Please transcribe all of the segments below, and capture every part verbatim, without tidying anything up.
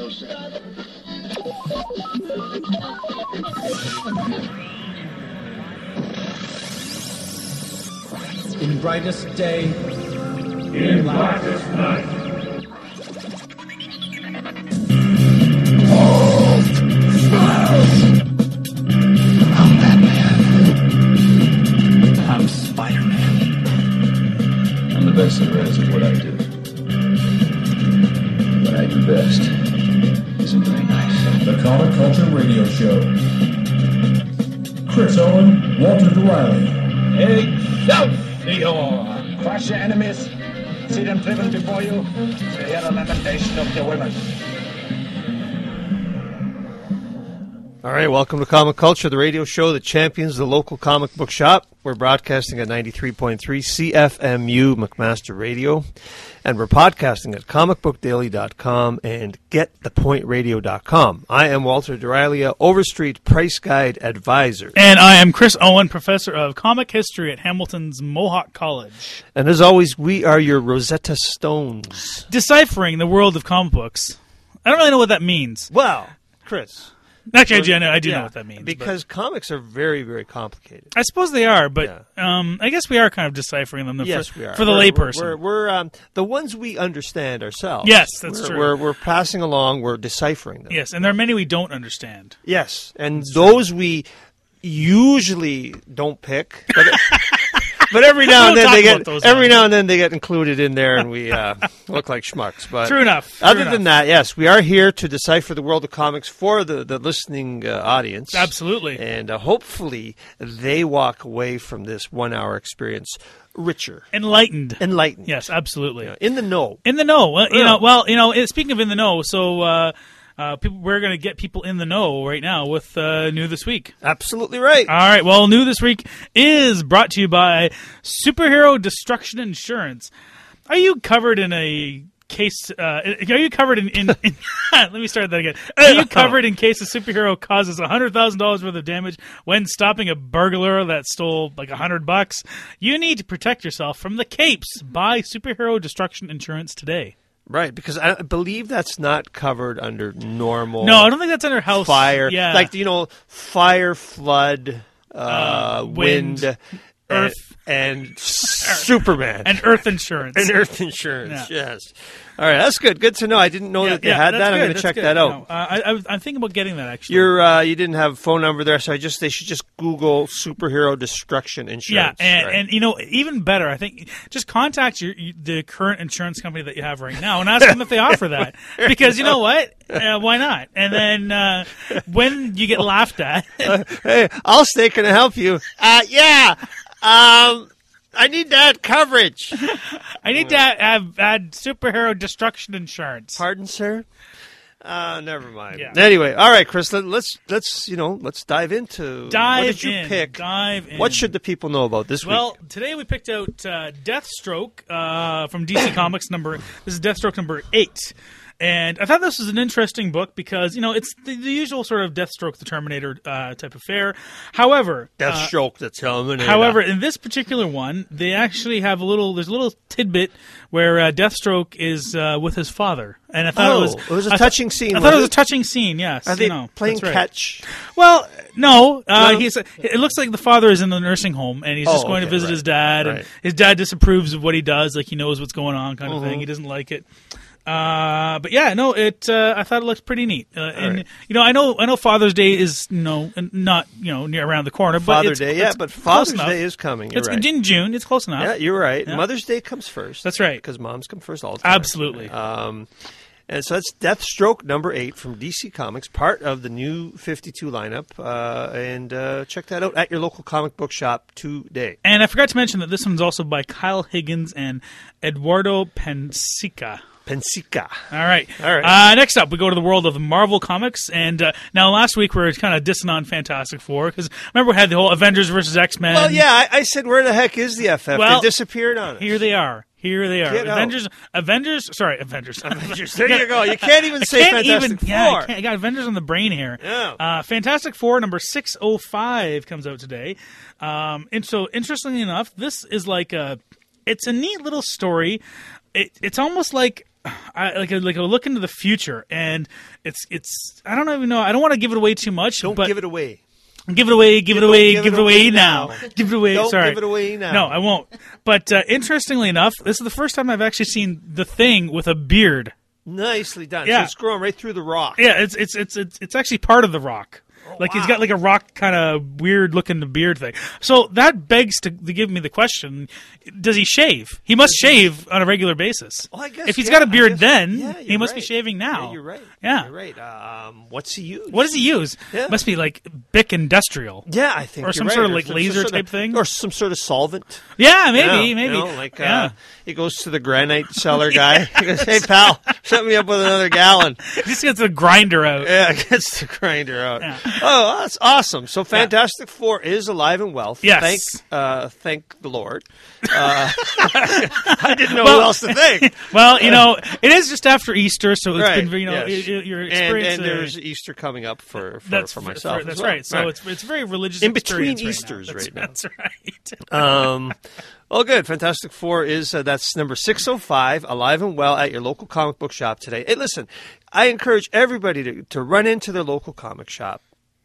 In brightest day, in blackest night. I'm Batman. I'm Spider-Man. I'm the best there is at what I do. What I do best isn't very nice. The Comic Culture Radio Show. Chris Owen, Walter D'Reilly. Excelsior! Crush your enemies. See them driven before you. To hear the lamentation of the women. All right, welcome to Comic Culture, the radio show that champions the local comic book shop. We're broadcasting at ninety-three point three C F M U McMaster Radio, and we're podcasting at comic book daily dot com and get the point radio dot com. I am Walter D'Reilly, Overstreet Price Guide Advisor. And I am Chris Owen, Professor of Comic History at Hamilton's Mohawk College. And as always, we are your Rosetta Stones. Deciphering the world of comic books. I don't really know what that means. Well, Chris... Actually, I do, I know, I do yeah, know what that means. Because but. comics are very, very complicated. I suppose they are, but yeah. um, I guess we are kind of deciphering them yes, for, we are. for the we're, layperson. We're, we're, we're um, the ones we understand ourselves. Yes, that's we're, true. We're, we're passing along, we're deciphering them. Yes, and there are many we don't understand. Yes, and that's those true. we usually don't pick. But But every now and then they get every ones. now and then they get included in there, and we uh, look like schmucks. But true enough. True other enough. than that, yes, we are here to decipher the world of comics for the the listening uh, audience. Absolutely, and uh, hopefully they walk away from this one hour experience richer, enlightened, enlightened. Yes, absolutely. Yeah, in the know, in the know. Well, you yeah. know, well, you know. Speaking of in the know, so. Uh, Uh, people, we're going to get people in the know right now with uh, New This Week. Absolutely right. All right. Well, New This Week is brought to you by Superhero Destruction Insurance. Are you covered in a case? Uh, are you covered in? in, in let me start that again. Are you covered in case a superhero causes a hundred thousand dollars worth of damage when stopping a burglar that stole like a hundred bucks? You need to protect yourself from the capes. Buy Superhero Destruction Insurance today. Right, because I believe that's not covered under normal... No, I don't think that's under house... Fire. Yeah. Like, you know, fire, flood, uh, uh, wind, wind, earth... And, and Superman. And earth insurance. And earth insurance, yeah. yes. All right, that's good. Good to know. I didn't know yeah, that they yeah, had that. Good. I'm going to check good. that out. You know, uh, I, I was, I'm thinking about getting that, actually. You're, uh, you didn't have a phone number there, so I just they should just Google Superhero Destruction Insurance. Yeah, and, right? and you know, even better, I think, just contact your, the current insurance company that you have right now and ask them if they offer that. Because you know what? Uh, why not? And then uh, when you get laughed at... uh, hey, Allstate, can I help you? Uh, yeah, um... I need that coverage. I need to have add superhero destruction insurance. Pardon, sir? Uh, never mind. Yeah. Anyway, all right, Chris. Let, let's let's you know let's dive into dive what did you in, pick? Dive in. What should the people know about this well, week? Well, today we picked out uh, Deathstroke uh, from D C Comics number. This is Deathstroke number eight. And I thought this was an interesting book because, you know, it's the, the usual sort of Deathstroke the Terminator uh, type of fare. However... Deathstroke uh, the Terminator. However, in this particular one, they actually have a little... There's a little tidbit where uh, Deathstroke is uh, with his father. And I thought oh, it was... it was a I touching th- scene, I thought it was it? a touching scene, yes. Are they you know, playing right. catch? Well, no. Uh, no? He's. It looks like the father is in the nursing home, and he's oh, just going okay, to visit right. his dad. Right. And his dad disapproves of what he does, like he knows what's going on kind of mm-hmm. thing. He doesn't like it. Uh, but yeah, no, it. Uh, I thought it looked pretty neat. Uh, and right. you know, I know, I know, Father's Day is you know not you know near around the corner. But Father's it's, Day, it's yeah, but Father's enough. Day is coming. You're it's right. in June. It's close enough. Yeah, you're right. Yeah. Mother's Day comes first. That's right, because moms come first all the time. Absolutely. Um, and so that's Deathstroke number eight from D C Comics, part of the new fifty-two lineup. Uh, and uh, check that out at your local comic book shop today. And I forgot to mention that this one's also by Kyle Higgins and Eduardo Pensica. Pensica. All right. All right. Uh, next up, we go to the world of the Marvel Comics. And uh, now last week we were kind of dissing on Fantastic Four because remember we had the whole Avengers versus X-Men. Well, yeah, I, I said, where the heck is the F F? Well, they disappeared on us. Here they are. Here they are. Get Avengers. out. Avengers. Sorry, Avengers. Avengers. There you go. You can't even say can't Fantastic even, Four. Yeah, I, can't, I got Avengers on the brain here. Yeah. Uh, Fantastic Four number six oh five comes out today. Um, and so, interestingly enough, this is like a. It's a neat little story. It, it's almost like I, like a, like a look into the future, and it's it's I don't even know. I don't want to give it away too much. Don't but give it away. Give it away, give it Don't away, give give it it away away now. now. Give it away. Don't Sorry. give it away now. No, I won't. But uh, interestingly enough, this is the first time I've actually seen The Thing with a beard. Nicely done. Yeah. So it's growing right through the rock. Yeah, it's it's it's it's, it's actually part of the rock. Like he's got like a rock kind of weird looking beard thing. So that begs to, to give me the question: does he shave? He must shave on a regular basis. Well, I guess, if he's yeah, got a I beard, guess- then yeah, he you're must be right. shaving now. Yeah, you're right. Yeah. You're right. Um, what's he use? What does he use? Yeah. Must be like Bic Industrial. Yeah, I think Or you're some right. sort of, like, some laser sort type of- thing? or some sort of solvent. Yeah, maybe, Yeah, maybe. you know, like yeah. uh, he goes to the granite seller guy. He goes, "Hey pal, set me up with another gallon." He just gets the grinder out. Yeah, gets the grinder out. Yeah. Oh, that's awesome. So Fantastic Four is alive and well. Yes. Thank, uh, thank the Lord. Uh, I didn't know Well- who else to thank. Well, you know, it is just after Easter, so it's Right, been, you know, yes. it- it- your And, experience. and uh, there's Easter coming up for, for, that's for for- myself. for- that's as well. right. So it's it's a very religious In between experience Easters right now. right That's, now. That's right. Um, well, good. Fantastic Four is uh, that's number six oh five, alive and well at your local comic book shop today. Hey, listen, I encourage everybody to, to run into their local comic shop.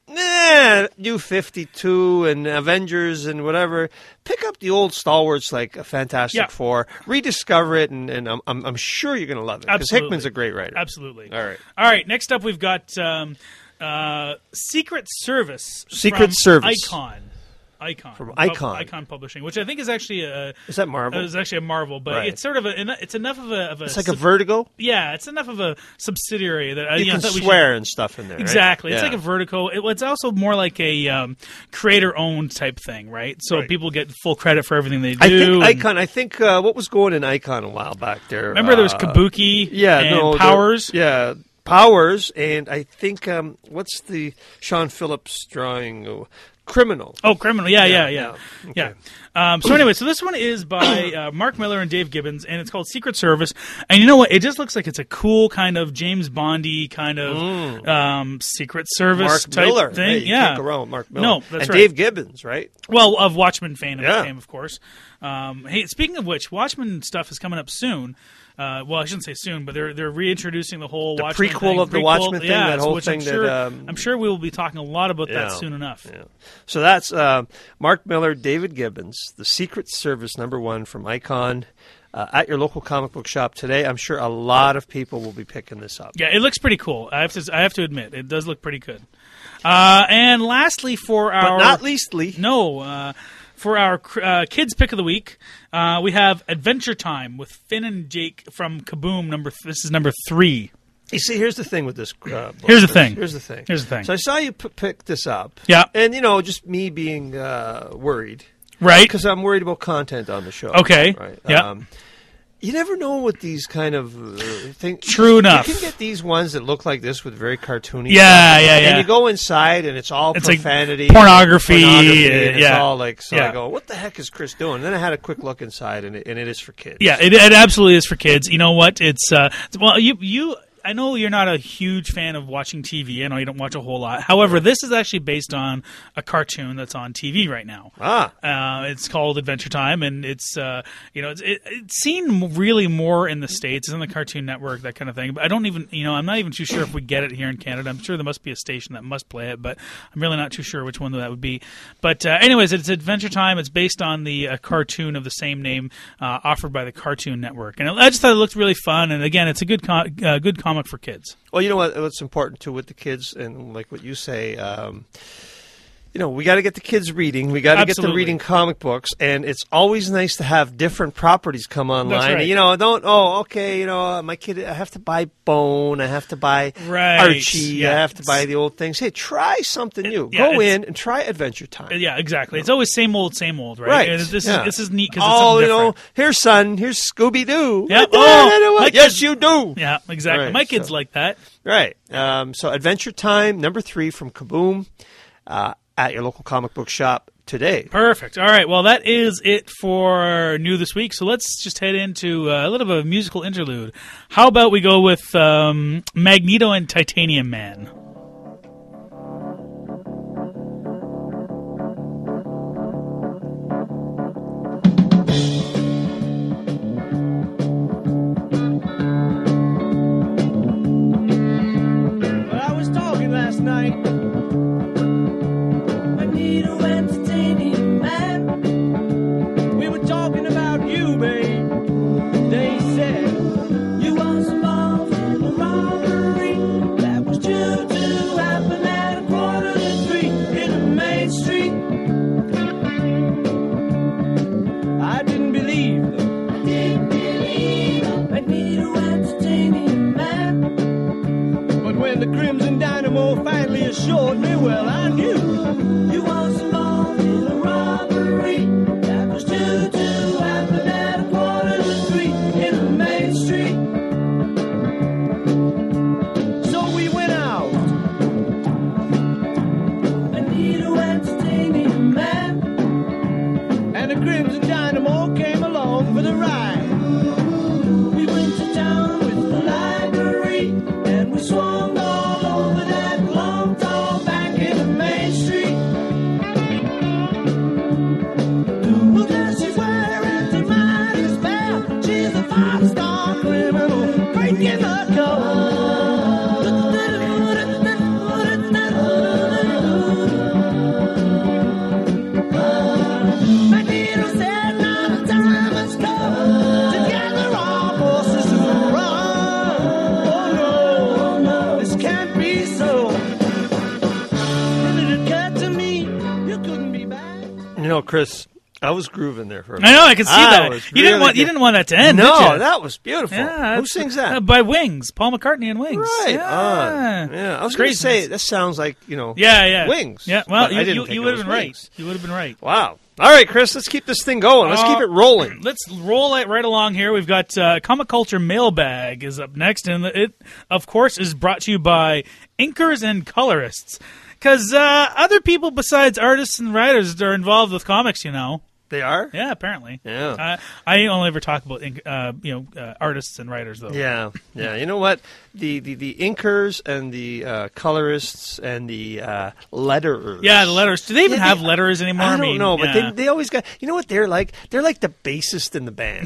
Nah, New fifty-two and Avengers and whatever. Pick up the old stalwarts like a Fantastic Yeah. Four, rediscover it, and, and I'm, I'm I'm sure you're going to love it because Absolutely. Hickman's a great writer. Absolutely. All right. All right. Next up, we've got um, uh, Secret Service. Secret from Service. Icon. Icon From Pub- Icon. Icon Publishing, which I think is actually a Is that Marvel? It's actually a Marvel, but Right. it's sort of a it's enough of a, of a It's like a sub- Vertigo. yeah, it's enough of a subsidiary that I You you know, can that we should- swear and stuff in there. right? Exactly. It's Yeah. like a Vertigo. It, it's also more like a um, creator-owned type thing, right? So Right. people get full credit for everything they do. I think and- Icon. I think uh, what was going in Icon a while back there. Remember, there was uh, Kabuki Yeah, and no, there- Powers? Yeah, Powers, and I think um, what's the Sean Phillips drawing? Oh, Criminal. Oh, Criminal. Yeah, yeah, Yeah, yeah. yeah. Yeah. Um, so anyway, so this one is by uh, Mark Miller and Dave Gibbons, and it's called Secret Service. And you know what? It just looks like it's a cool kind of James Bondy kind of um, Secret Service Mark type Miller. thing. Hey, you yeah. can't go wrong with Mark Miller. No, that's and right. Dave Gibbons, right? Well, of Watchmen fame, Yeah. fame, of course. Um, hey, speaking of which, Watchmen stuff is coming up soon. Uh, well, I shouldn't say soon, but they're they're reintroducing the whole The Watchmen prequel thing, of the prequel, Watchmen thing, yeah, that so whole which I'm thing that, sure, um, I'm sure we will be talking a lot about Yeah. that soon enough. Yeah. So that's uh, Mark Miller, David Gibbons, The Secret Service number one from Icon. Uh, at your local comic book shop today. I'm sure a lot of people will be picking this up. Yeah, it looks pretty cool. I have to I have to admit, it does look pretty good. Uh, and lastly, for our But not leastly, no, uh, for our uh, kids pick of the week, uh, we have Adventure Time with Finn and Jake from Kaboom. Number th- this is number three. you see, here's the thing with this. Uh, book. Here's the thing. Here's the thing. Here's the thing. So I saw you p- pick this up. Yeah. And, you know, just me being uh, worried. Right. Because I'm worried about content on the show. Okay. Right. Yeah. Um, you never know what these kind of uh, things. True enough. You can get these ones that look like this with very cartoony. Yeah, stuff. yeah, yeah. And you go inside and it's all It's like profanity, pornography, pornography, and yeah. It's all like so. Yeah. I go, what the heck is Chris doing? And then I had a quick look inside, and it, and it is for kids. Yeah, it, it absolutely is for kids. You know what? It's uh, well, you you. I know you're not a huge fan of watching T V. I know you don't watch a whole lot. However, this is actually based on a cartoon that's on T V right now. Ah. Uh, it's called Adventure Time, and it's uh, you know it's it, it's seen really more in the States. It's on the Cartoon Network, that kind of thing. But I don't even you know I'm not even too sure if we get it here in Canada. I'm sure there must be a station that must play it, but I'm really not too sure which one that would be. But uh, anyways, it's Adventure Time. It's based on the uh, cartoon of the same name uh, offered by the Cartoon Network, and I just thought it looked really fun. And again, it's a good co- uh, good comic for kids. Well, you know what? What's important too with the kids, and like what you say, um, you know, we got to get the kids reading. We got to get them Absolutely. reading comic books, and it's always nice to have different properties come online. right. You know, don't oh, okay, you know, my kid, I have to buy Bone, I have to buy Right. Archie, Yeah, I have to it's- buy the old things. Hey, try something new. yeah, Go it's- in and try Adventure Time. Yeah, exactly. It's always same old, same old, right? Right. And this yeah. is this is neat because oh, it's you something know, different. here's son, here's Scooby Doo. Yeah. Oh, my yes, kids- you do. Yeah, exactly. Right, My kids so- like that. Right. Um, so Adventure Time, number three from Kaboom, uh, at your local comic book shop today. Perfect. All right. Well, that is it for new this week. So let's just head into uh, a little bit of a musical interlude. How about we go with um, Magneto and Titanium Man? night. Magneto entertaining man. We were talking about you, babe. They said you was involved in a robbery that was due to happen at a quarter to three in the main street. I didn't believe them. I didn't believe them. Magneto entertaining man. But when the Crimson Dynamo finally assured me, well, I knew you was involved in a robbery that was due to happen at a quarter to three in the main street. So we went out. Magneto entertaining man. And the Crimson Dynamo came along for the ride. We went to town with the library, and we swung all over that long, tall bank in the main street. Well, there she's wearing the mighty spell. She's a five-star criminal, breaking the code. Magneto said, now the time has come to gather our forces to run. Oh no, this can't be so. And it occurred to me, you couldn't be back. You know, Chris, I was grooving there for a I minute. know, I can see I that. was You didn't really want you good. didn't want that to end, No, did you? that was beautiful. Yeah, Who that's- sings that? uh, by Wings, Paul McCartney and Wings. Right Yeah. on. Yeah, I was It's going great. to say, that sounds like, you know, Yeah, yeah. Wings. Yeah, well, But I you, didn't you, think you it would was have been right. Wings. You would have been right. Wow. All right, Chris, let's keep this thing going. Let's Uh, keep it rolling. Let's roll it right along here. We've got uh, Comic Culture Mailbag is up next, and it, of course, is brought to you by inkers and colorists. Because uh, other people besides artists and writers are involved with comics, you know. They are? Yeah, apparently. Yeah. Uh, I only ever talk about ink, uh, you know uh, artists and writers, though. Yeah, yeah. You know what? The the, the inkers and the uh, colorists and the uh, letterers. Yeah, the letters. Do they even Yeah, have they- letters anymore? I don't mean, know, but yeah. they, they always got. You know what they're like? They're like the bassist in the band.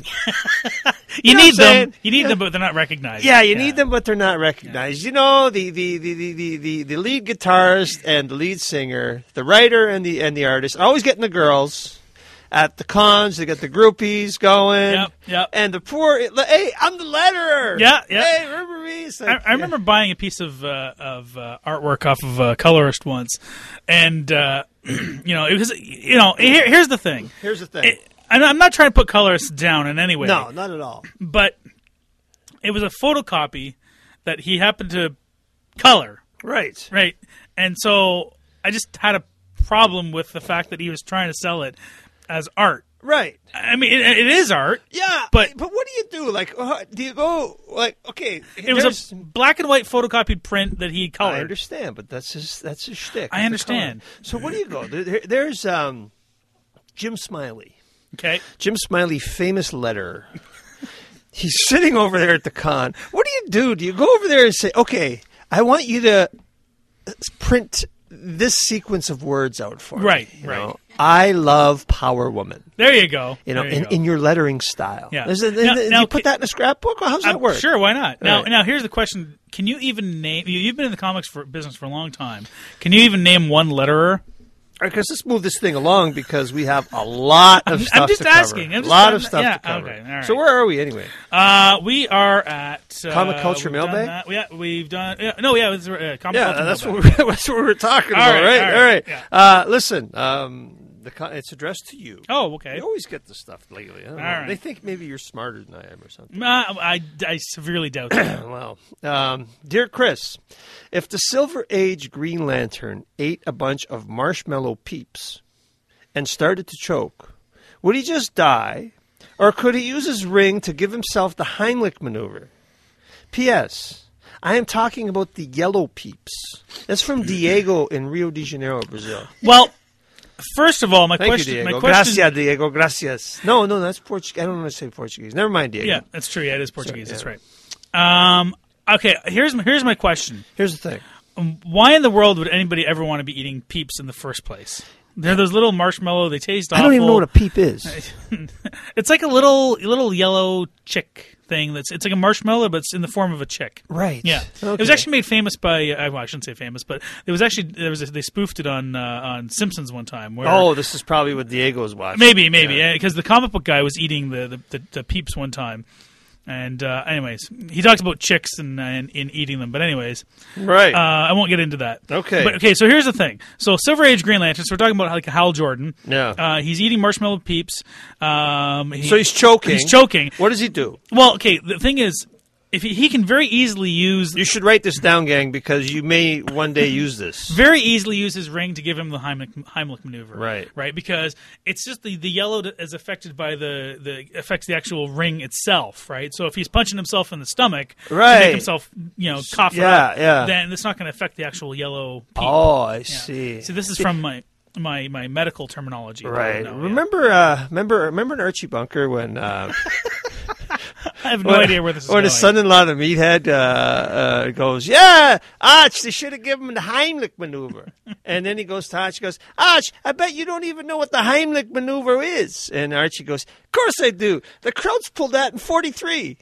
you know need what I'm saying? them. You need Yeah. them, but they're not recognized. Yeah, you need them, but they're not recognized. You know, the the, the, the, the, the the lead guitarist and the lead singer, the writer and the and the artist, are always getting the girls. At the cons, they get the groupies going. Yep, yep. And the poor, hey, I'm the letterer. Yeah, yeah. Hey, remember me? It's like, I, I remember buying a piece of uh, of uh, artwork off of a colorist once, and uh, you know it was you know here, here's the thing. Here's the thing. It, and I'm not trying to put colorists down in any way. No, not at all. But it was a photocopy that he happened to color, Right. right? And so I just had a problem with the fact that he was trying to sell it as art. Right. I mean, it, it is art. Yeah, But- but what do you do? Like, uh, do you go like, okay? It was a black and white photocopied print that he colored. I understand, but that's his that's his shtick. I It's the understand. color. So what do you go? There, there's um, Jim Smiley. Okay. Jim Smiley, famous letterer. He's sitting over there at the con. What do you do? Do you go over there and say, okay, I want you to print this sequence of words out for Right, me? You right. know, I love Power Woman. There you go. You know, There you in, go. in your lettering style. Yeah. Is it, Now- do now, you put ca- that in a scrapbook? Or how's that Uh, work? Sure, why not? Now, Right. now here's the question: can you even name? you- You've been in the comics for business for a long time. Can you even name one letterer? All right, Chris, let's move this thing along because we have a lot of I'm- stuff I'm just to cover. asking. I'm A just- lot I'm- of stuff yeah, to cover. okay, all right. So where are we anyway? Uh, we are at uh, Comic Culture we've done Mailbag? that. Yeah, we've done. Yeah, no, yeah, it's, uh, Comic Yeah, Culture that's what, Mailbag. we, that's what we were talking All about, right, right? all All right, right. yeah. Uh, listen, um, the con- it's addressed to you. Oh, okay. You always get the stuff lately. I don't know. right. They think maybe you're smarter than I am or something. Uh, I, I severely doubt that. Well, um, dear Chris, if the Silver Age Green Lantern ate a bunch of marshmallow peeps and started to choke, would he just die, or could he use his ring to give himself the Heimlich maneuver? P S. I am talking about the yellow peeps. That's from Diego in Rio de Janeiro, Brazil. Well, first of all, my Thank question. you, My Diego. question. Gracias, Diego. Gracias. No, no, that's Portuguese. I don't want to say Portuguese. Never mind, Diego. Yeah, that's true. Yeah, it is Portuguese. Sorry, That's right. Um, okay, here's my, here's my question. Here's the thing. Um, Why in the world would anybody ever want to be eating peeps in the first place? They're those little marshmallow. They taste awful. I don't even know what a peep is. It's like a little little yellow chick thing that's it's like a marshmallow, but it's in the form of a chick. Right. Yeah. Okay. It was actually made famous by. Uh, well, I shouldn't say famous, but it was actually there was a, they spoofed it on uh, on Simpsons one time. Where Oh, this is probably what Diego was watching. maybe, maybe, Yeah. because the comic book guy was eating the the, the, the peeps one time. And uh, anyways, he talks about chicks and, and in eating them. But anyways, Right. uh, I won't get into that. Okay. But okay, so here's the thing. So Silver Age Green Lantern. So we're talking about like Hal Jordan. Yeah. Uh, he's eating marshmallow peeps. Um, he- So he's choking. He's choking. What does he do? Well, okay. The thing is, if he, he can very easily use You should write this down, gang, because you may one day use this. very easily use his ring to give him the Heimlich, Heimlich maneuver. Right. Right. Because it's just the, the yellow that is affected by the, the affects the actual ring itself. Right. So if he's punching himself in the stomach to Right. make himself, you know, cough it Yeah, up, yeah. then it's not going to affect the actual yellow peep. Oh, I Yeah. see. So this is from my my, my medical terminology. Right. No, yeah. remember, uh, remember, remember in Archie Bunker when uh, I have no when, idea where this is when going. his son-in-law, the meathead, uh, uh, goes, "Yeah, Arch, they should have given him the Heimlich maneuver." And then he goes to Arch, goes, "Arch, I bet you don't even know what the Heimlich maneuver is." And Archie goes, "Of course I do. The Krauts pulled that in forty-three."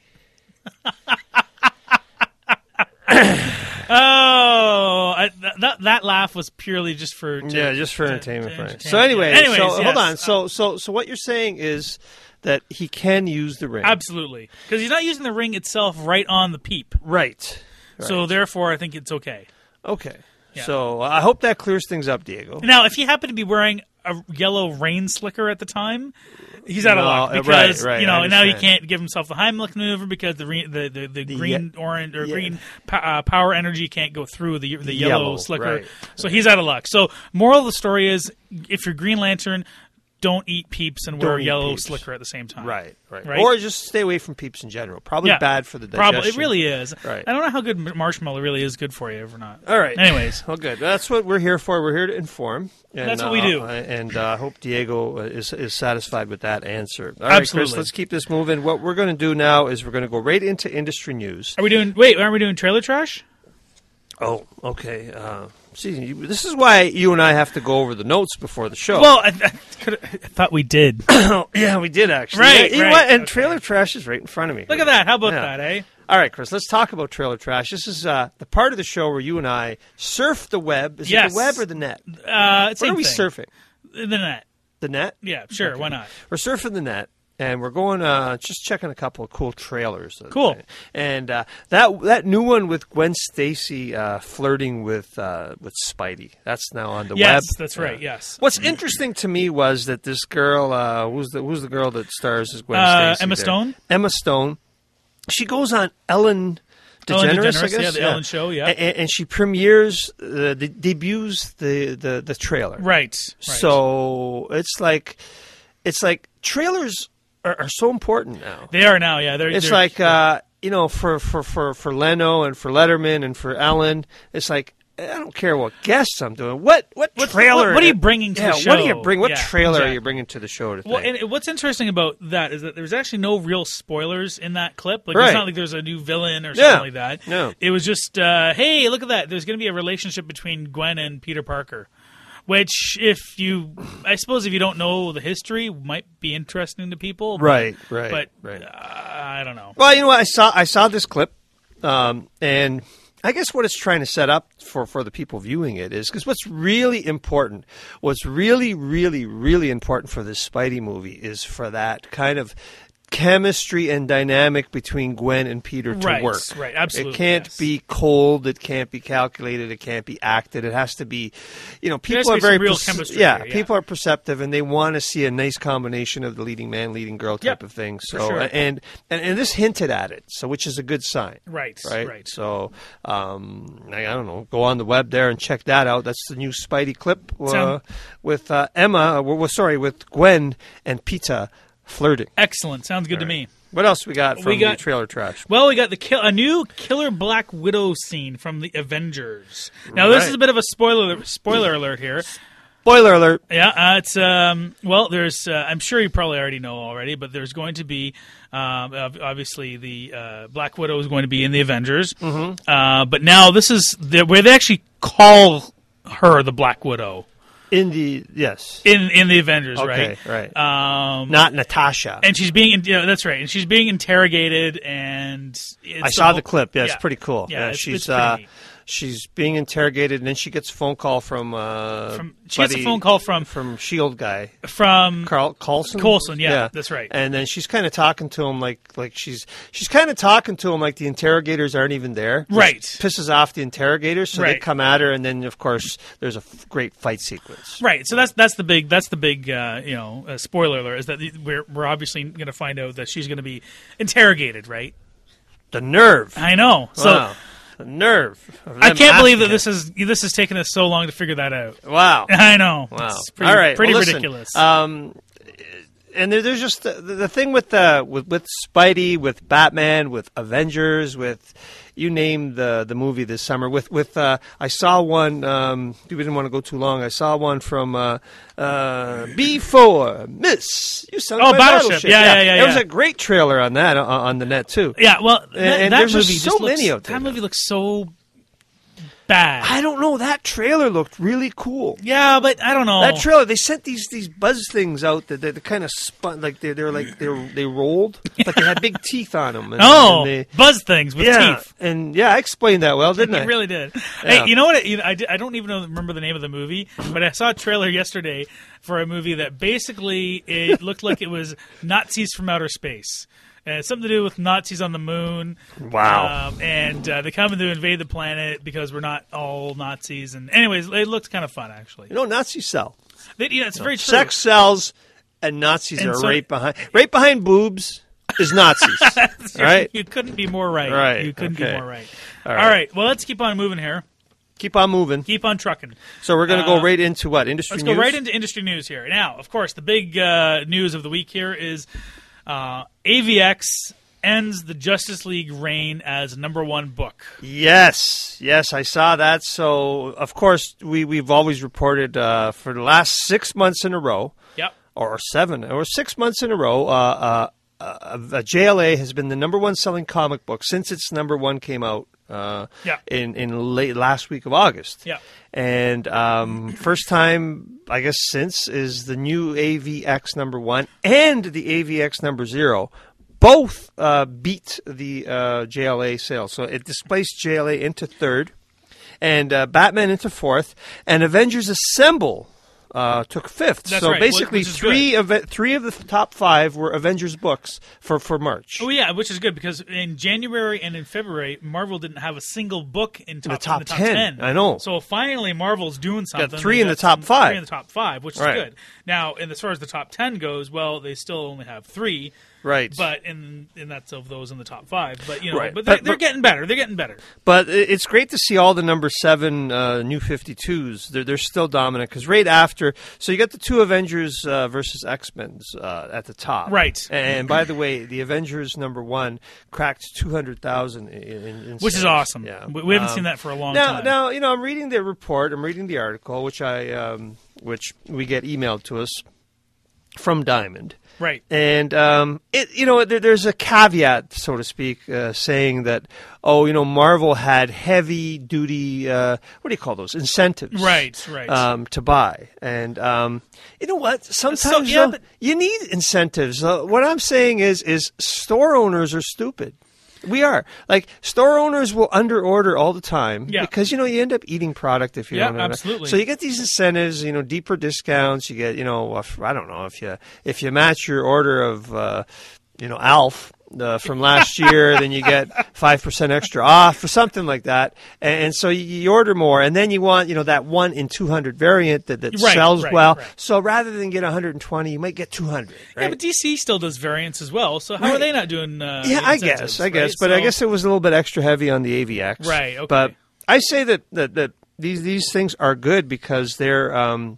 Oh, I, th- that that laugh was purely just for to, Yeah, just for to- entertainment. to Right. entertain. So anyway, Anyways, so hold yes. on. So so so what you're saying is that he can use the ring. Absolutely, because he's not using the ring itself right on the peep. Right. So therefore, I think it's okay. Okay. Yeah. So I hope that clears things up, Diego. Now, if he happened to be wearing a yellow rain slicker at the time, he's out of No, luck uh, because right, right, you know I now he understand. can't give himself the Heimlich maneuver because the re- the the, the, The green ye- orange or yeah. green po- uh, power energy can't go through the the yellow, Yellow, slicker. right. So he's out of luck. So moral of the story is, if you're Green Lantern, don't eat peeps and wear Don't eat yellow peeps. slicker at the same time. Right, right, Right? Or just stay away from peeps in general. Probably Yeah, bad for the digestion. Probably it really is. Right. I don't know how good m- marshmallow really is good for you or not. All right. Anyways. Well, good. That's what we're here for. We're here to inform. And, That's what we uh, do. And I uh, hope Diego is is satisfied with that answer. All right, Chris, Absolutely. let's keep this moving. What we're going to do now is we're going to go right into industry news. Are we doing? Wait, aren't we doing trailer trash? Oh, okay. Uh, see, you, this is why you and I have to go over the notes before the show. Well, I, I, could, I thought we did. yeah, we did actually. Right, You know right, what? And okay. trailer trash is right in front of me. Look at that. How about Yeah. that, eh? All right, Chris, let's talk about trailer trash. This is uh, the part of the show where you and I surf the web. Is Yes. it the web or the net? Uh, What same are we thing. surfing? The net. The net? Yeah, sure. Okay. Why not? We're surfing the net, and we're going uh, just checking a couple of cool trailers. Cool. And uh, that that new one with Gwen Stacy uh, flirting with uh, with Spidey. That's now on the Yes, web. that's right, yes. What's interesting to me was that this girl, uh, who's the who's the girl that stars as Gwen Uh, Stacy? Emma there? Stone? Emma Stone. She goes on Ellen DeGeneres, Ellen I DeGeneres, guess. yeah, the Ellen show, yeah. And, and she premieres, uh, the, debuts the, the, the trailer. Right. right. So it's like, it's like trailers are, are so important now. They are now, yeah. They're, It's they're, like, uh, you know, for, for, for, for Leno and for Letterman and for Ellen, it's like, I don't care what guests I'm doing. What what What- trailer? what- what are you bringing to yeah, the What are you show? bring? What Yeah, trailer are exactly. you bringing to the show? To Well, think? and what's interesting about that is that there's actually no real spoilers in that clip. Like, Right. it's not like there's a new villain or something Yeah. like that. No. It was just, uh, hey, look at that. There's going to be a relationship between Gwen and Peter Parker. Which, if you, I suppose, if you don't know the history, might be interesting to people. but- Right, right, But right. Uh, I don't know. Well, you know what? I saw I saw this clip, um, and I guess what it's trying to set up for, for the people viewing it is because what's really important, what's really, really, really important for this Spidey movie is for that kind of chemistry and dynamic between Gwen and Peter to Right, work. right, absolutely, It can't yes. be cold. It can't be calculated. It can't be acted. It has to be, you know, There has people to are be some very real perce- chemistry yeah, here, yeah. people are perceptive and they want to see a nice combination of the leading man, leading girl type Yep, of thing. for So sure. and, and and this hinted at it, so which is a good sign. Right, Right. right. So, um, I, I don't know. Go on the web there and check that out. That's the new Spidey clip uh, Sound- with uh, Emma. Uh, well, sorry, with Gwen and Peter flirting. Excellent. Sounds good to me. What else we got from We got- the trailer trash? Well, we got the kill, a new Killer Black Widow scene from the Avengers. Now, this Right. is a bit of a spoiler spoiler alert here. Spoiler alert. Yeah, uh, it's um, well, there's. Uh, I'm sure you probably already know already, but there's going to be, um, ob- obviously, the uh, Black Widow is going to be in the Avengers. Mm-hmm. Uh, but now this is the, where they actually call her the Black Widow. In the yes, in in the Avengers, okay, right? right. Um, Not Natasha. and she's being, yeah, that's right, and she's being interrogated, and it's I saw whole- the clip. Yeah, yeah. it's pretty cool. Yeah, Yeah, it's- she's it's pretty uh, neat. she's being interrogated, and then she gets a phone call from uh, From she gets a buddy- phone call from from Shield guy from Carl Coulson. Coulson, yeah, that's right. And then she's kind of talking to him like like she's she's kind of talking to him like the interrogators aren't even there. Which Right. pisses off the interrogators, so they Right. come at her, and then of course there's a f- great fight sequence. Right, so that's that's the big that's the big uh, you know uh, spoiler alert is that we're we're obviously going to find out that she's going to be interrogated, right? The nerve. I know. So wow. The nerve. of I them can't believe that asking this is this has taken us so long to figure that out. it. Wow. I know. Wow. It's pretty, All right. pretty well, listen, ridiculous. Um, and there, there's just the, the thing with uh, with with Spidey, with Batman, with Avengers, with you name the the movie this summer. With with uh, I saw one. Um, we didn't want to go too long. I saw one from uh, uh, B four Miss. You sung Oh, my Battleship. Yeah, yeah, yeah, There was yeah. a great trailer on that uh, on the net too. yeah, well, that, and that there's movie just just so looks, many out there that now. movie looks so bad. I don't know. That trailer looked really cool. yeah, but I don't know. That trailer, they sent these these buzz things out that they kind of spun, like they they're like they were, they rolled, but they had big teeth on them. And, oh, and they, buzz things with yeah, teeth. and yeah, I explained that well, didn't I? It really did. Yeah. Hey, you know what? it- you know, I, di- I don't even know, remember the name of the movie, but I saw a trailer yesterday for a movie that basically it looked like it was Nazis from outer space. Uh, something to do with Nazis on the moon. Wow. Um, and uh, they come to invade the planet because we're not all Nazis. And anyways, it looked kind of fun, actually. You know, Nazis sell. They, yeah, it's very true. Sex sells, and Nazis And are so- right behind. Right behind boobs is Nazis. right? You couldn't be more right. Right, You couldn't okay. be more right. All All right. right. Well, let's keep on moving here. Keep on moving. Keep on trucking. So we're going to Uh, go right into what industry Let's news. go right into industry news here. Now, of course, the big uh, news of the week here is uh, A V X ends the Justice League reign as number one book. Yes, yes, I saw that. So, of course, we we've always reported uh, for the last six months in a row, Yep. or seven, or six months in a row. Uh, uh, uh, uh, J L A has been the number one selling comic book since its number one came out. Uh, Yeah. in in late last week of August. Yeah. And um, first time, I guess, since is the new A V X number one and the A V X number zero. Both uh, beat the uh, J L A sales. So it displaced J L A into third, and uh, Batman into fourth, and Avengers Assemble uh, took fifth. That's so right, basically, which is three of it, three of the top five were Avengers books for, for March. Oh yeah, which is good because in January and in February, Marvel didn't have a single book in top, the top in the top ten. ten. I know. So finally, Marvel's doing something. three They in the got top some- five. Three in the top five, which is Right. good. Now, and as far as the top ten goes, well, they still only have three. Right. But in and that's of those in the top five. But you know, Right. but they're, But- they're but- getting better. They're getting better. But it- it's great to see all the number seven uh, new fifty-twos. They're, they're still dominant because right after, so you got the two Avengers uh, versus X-Men's uh, at the top. Right. And by the way, the Avengers number one cracked two hundred thousand in, in, in Which is sales. awesome. Yeah. We, we haven't Um, seen that for a long now, time. Now, you know, I'm reading the report. I'm reading the article, which I, um, which we get emailed to us from Diamond. Right. And um, it, you know, there, there's a caveat, so to speak, uh, saying that, oh, you know, Marvel had heavy duty, uh, what do you call those, incentives, Right, right. um, to buy. And um, you know what? Sometimes So- yeah, though, but- you need incentives. Uh, what I'm saying is, is store owners are stupid. We are. Like, store owners will underorder all the time Yeah. because, you know, you end up eating product if you Yeah, don't have it. absolutely. So you get these incentives, you know, deeper discounts. You get, you know, if, I don't know, if you if you match your order of, uh, you know, Alf uh, from last year, then you get five percent extra off or something like that. And, and so you, you order more. And then you want, you know, that one in two hundred variant that, that Right, sells right, well. right. So rather than get one hundred twenty, you might get two hundred. Right? Yeah, but D C still does variants as well. So how are Right. they not doing? Uh, Yeah, I incentives, guess, I guess, right? but I So- guess it was a little bit extra heavy on the A V X. Right, okay. But I say that that, that these these things are good because they're um,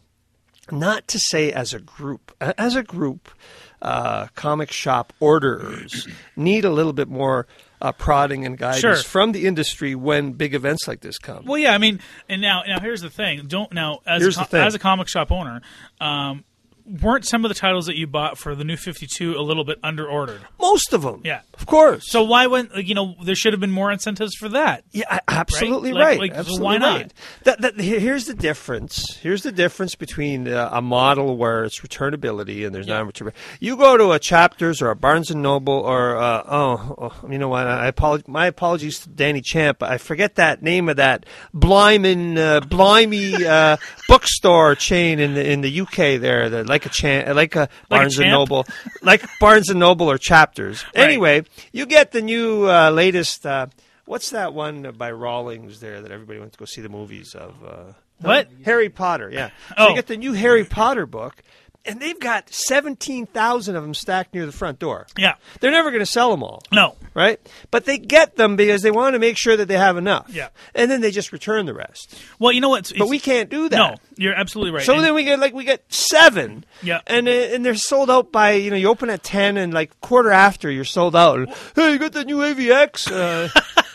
not to say as a group, A- as a group, uh, comic shop orderers need a little bit more uh, prodding and guidance Sure. from the industry when big events like this come. Well, yeah, I mean, and now, now here's the thing. Don't now as Here's a, the co- thing. as a comic shop owner, um, weren't some of the titles that you bought for the New fifty-two a little bit under ordered? Most of them. Yeah. Of course. So why wouldn't, like, you know, there should have been more incentives for that? Yeah, absolutely Right? right. Like- like, so absolutely why not? right. That, that, here- here's the difference. Here's the difference between uh, a model where it's returnability and there's Yeah. non-returnability. You go to a Chapters or a Barnes and Noble or uh, oh, oh, you know what? I apologize. My apologies to Danny Champ. I forget that name of that Blymin, uh, Blimey uh, bookstore chain in the in the U K there. The, like a chan- like a Barnes and Champ? Noble, like Barnes and Noble or Chapters. Right. Anyway, you get the new uh, latest. Uh, what's that one by Rawlings there that everybody went to go see the movies of? Uh, What? Harry Potter, yeah. So Oh. you get the new Harry Potter book, and they've got seventeen thousand of them stacked near the front door. Yeah. They're never going to sell them all, No. right? But they get them because they want to make sure that they have enough. Yeah. And then they just return the rest. Well, you know what? But we can't do that. No, you're absolutely right. So And- then we get like we get seven, Yeah. and uh, and they're sold out by you know you open at ten and like quarter after you're sold out. And, hey, you got the new A V X? Uh,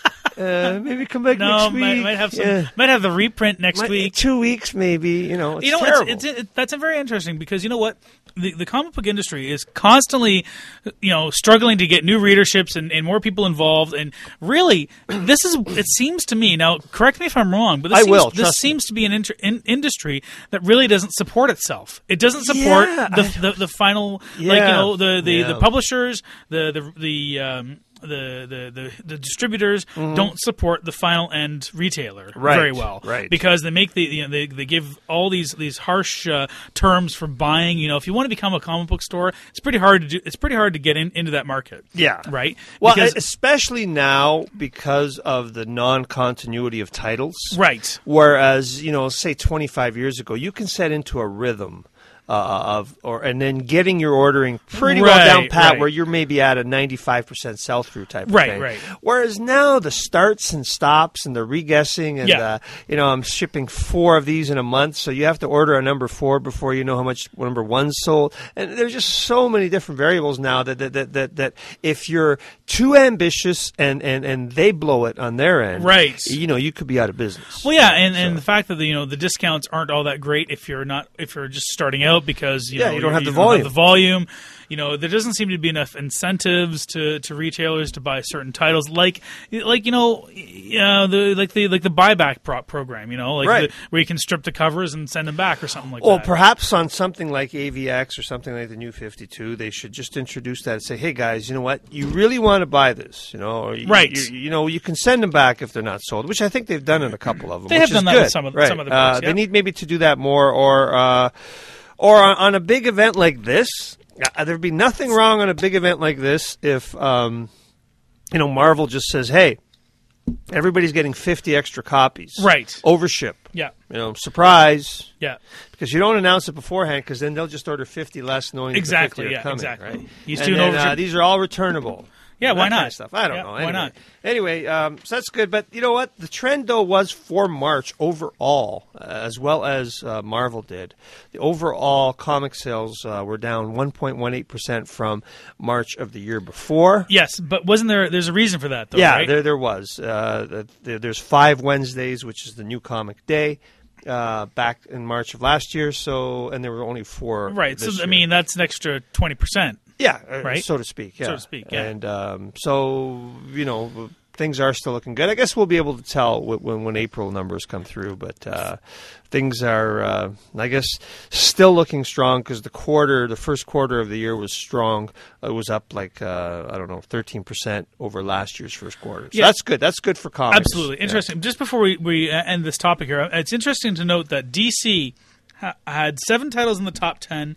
uh, maybe come back no, next week. might, might have some. Yeah. Might have the reprint next Might- week. two weeks maybe. You know, it's you know, terrible. it's, it's, it, that's very interesting because you know what, the the comic book industry is constantly, you know, struggling to get new readerships and, and more people involved. And really, this is it seems to me now. Correct me if I'm wrong, but this I seems, will, This trust me. seems to be an inter, in, industry that really doesn't support itself. It doesn't support Yeah, the, I- the the final, like you Yeah. know, the the, Yeah. the publishers, the the the. Um, the, the, the, the distributors don't support the final end retailer Mm-hmm. Right, very well, right. Because they make the you know, they they give all these these harsh uh, terms for buying. You know, if you want to become a comic book store, it's pretty hard to do. It's pretty hard to get in, into that market. Yeah. right. Well, because, especially now because of the non-continuity of titles. right, Whereas, you know, say twenty-five years ago, you can set into a rhythm uh, of, or and then getting your ordering pretty well Right, down pat, right. where you're maybe at a ninety-five percent sell-through type of Right, thing. right. Whereas now the starts and stops and the reguessing and Yeah. uh, you know, I'm shipping four of these in a month, so you have to order a number four before you know how much number one's sold. And there's just so many different variables now that that that that, that if you're too ambitious and, and, and they blow it on their end, Right. you know, you could be out of business. Well, yeah, and, and the fact that the, you know the discounts aren't all that great if you're not if you're just starting out because you Yeah, know you don't have the Have volume. the volume. You know, there doesn't seem to be enough incentives to, to retailers to buy certain titles, like like you know, uh, the like the like the buyback pro- program. You know, like Right. the, where you can strip the covers and send them back or something like Well, that. perhaps on something like A V X or something like the New fifty-two, they should just introduce that and say, "Hey guys, you know what? You really want to buy this, you know? Or you, Right. You, you know, you can send them back if they're not sold," which I think they've done in a couple of them. They which have done is that good. with some of- right. some of the Uh, books, yeah. They need maybe to do that more, or uh, or on, on a big event like this. Uh, there'd be nothing wrong on a big event like this if um, you know Marvel just says, "Hey, everybody's getting fifty extra copies, Right. Overship, yeah, you know, surprise." yeah. Because you don't announce it beforehand, because then they'll just order fifty less, knowing Exactly, that the fifty are yeah, coming, exactly. right? These And two then, overship- uh, these are all returnable. Yeah, That why kind not? of stuff. I don't Yeah, know. why Anyway. not? Anyway, um, so that's good. But you know what? The trend, though, was for March overall, uh, as well as uh, Marvel did. The overall comic sales uh, were down one point one eight percent from March of the year before. Yes, but wasn't there? There's a reason for that, though. Yeah, right? there there was. Uh, there, there's five Wednesdays, which is the new comic day, uh, back in March of last year. So, and there were only four. right. So this I year. mean, that's an extra twenty percent. yeah, uh, right? so to speak. Yeah. So to speak, yeah. And um, so you know, things are still looking good. I guess we'll be able to tell when when, when April numbers come through, but uh, things are, uh, I guess, still looking strong because the quarter, the first quarter of the year was strong. It was up like uh, I don't know, thirteen percent over last year's first quarter. So Yeah. that's good. That's good for comics. Absolutely. Yeah. Interesting. Just before we, we end this topic here, it's interesting to note that D C ha- had seven titles in the top ten,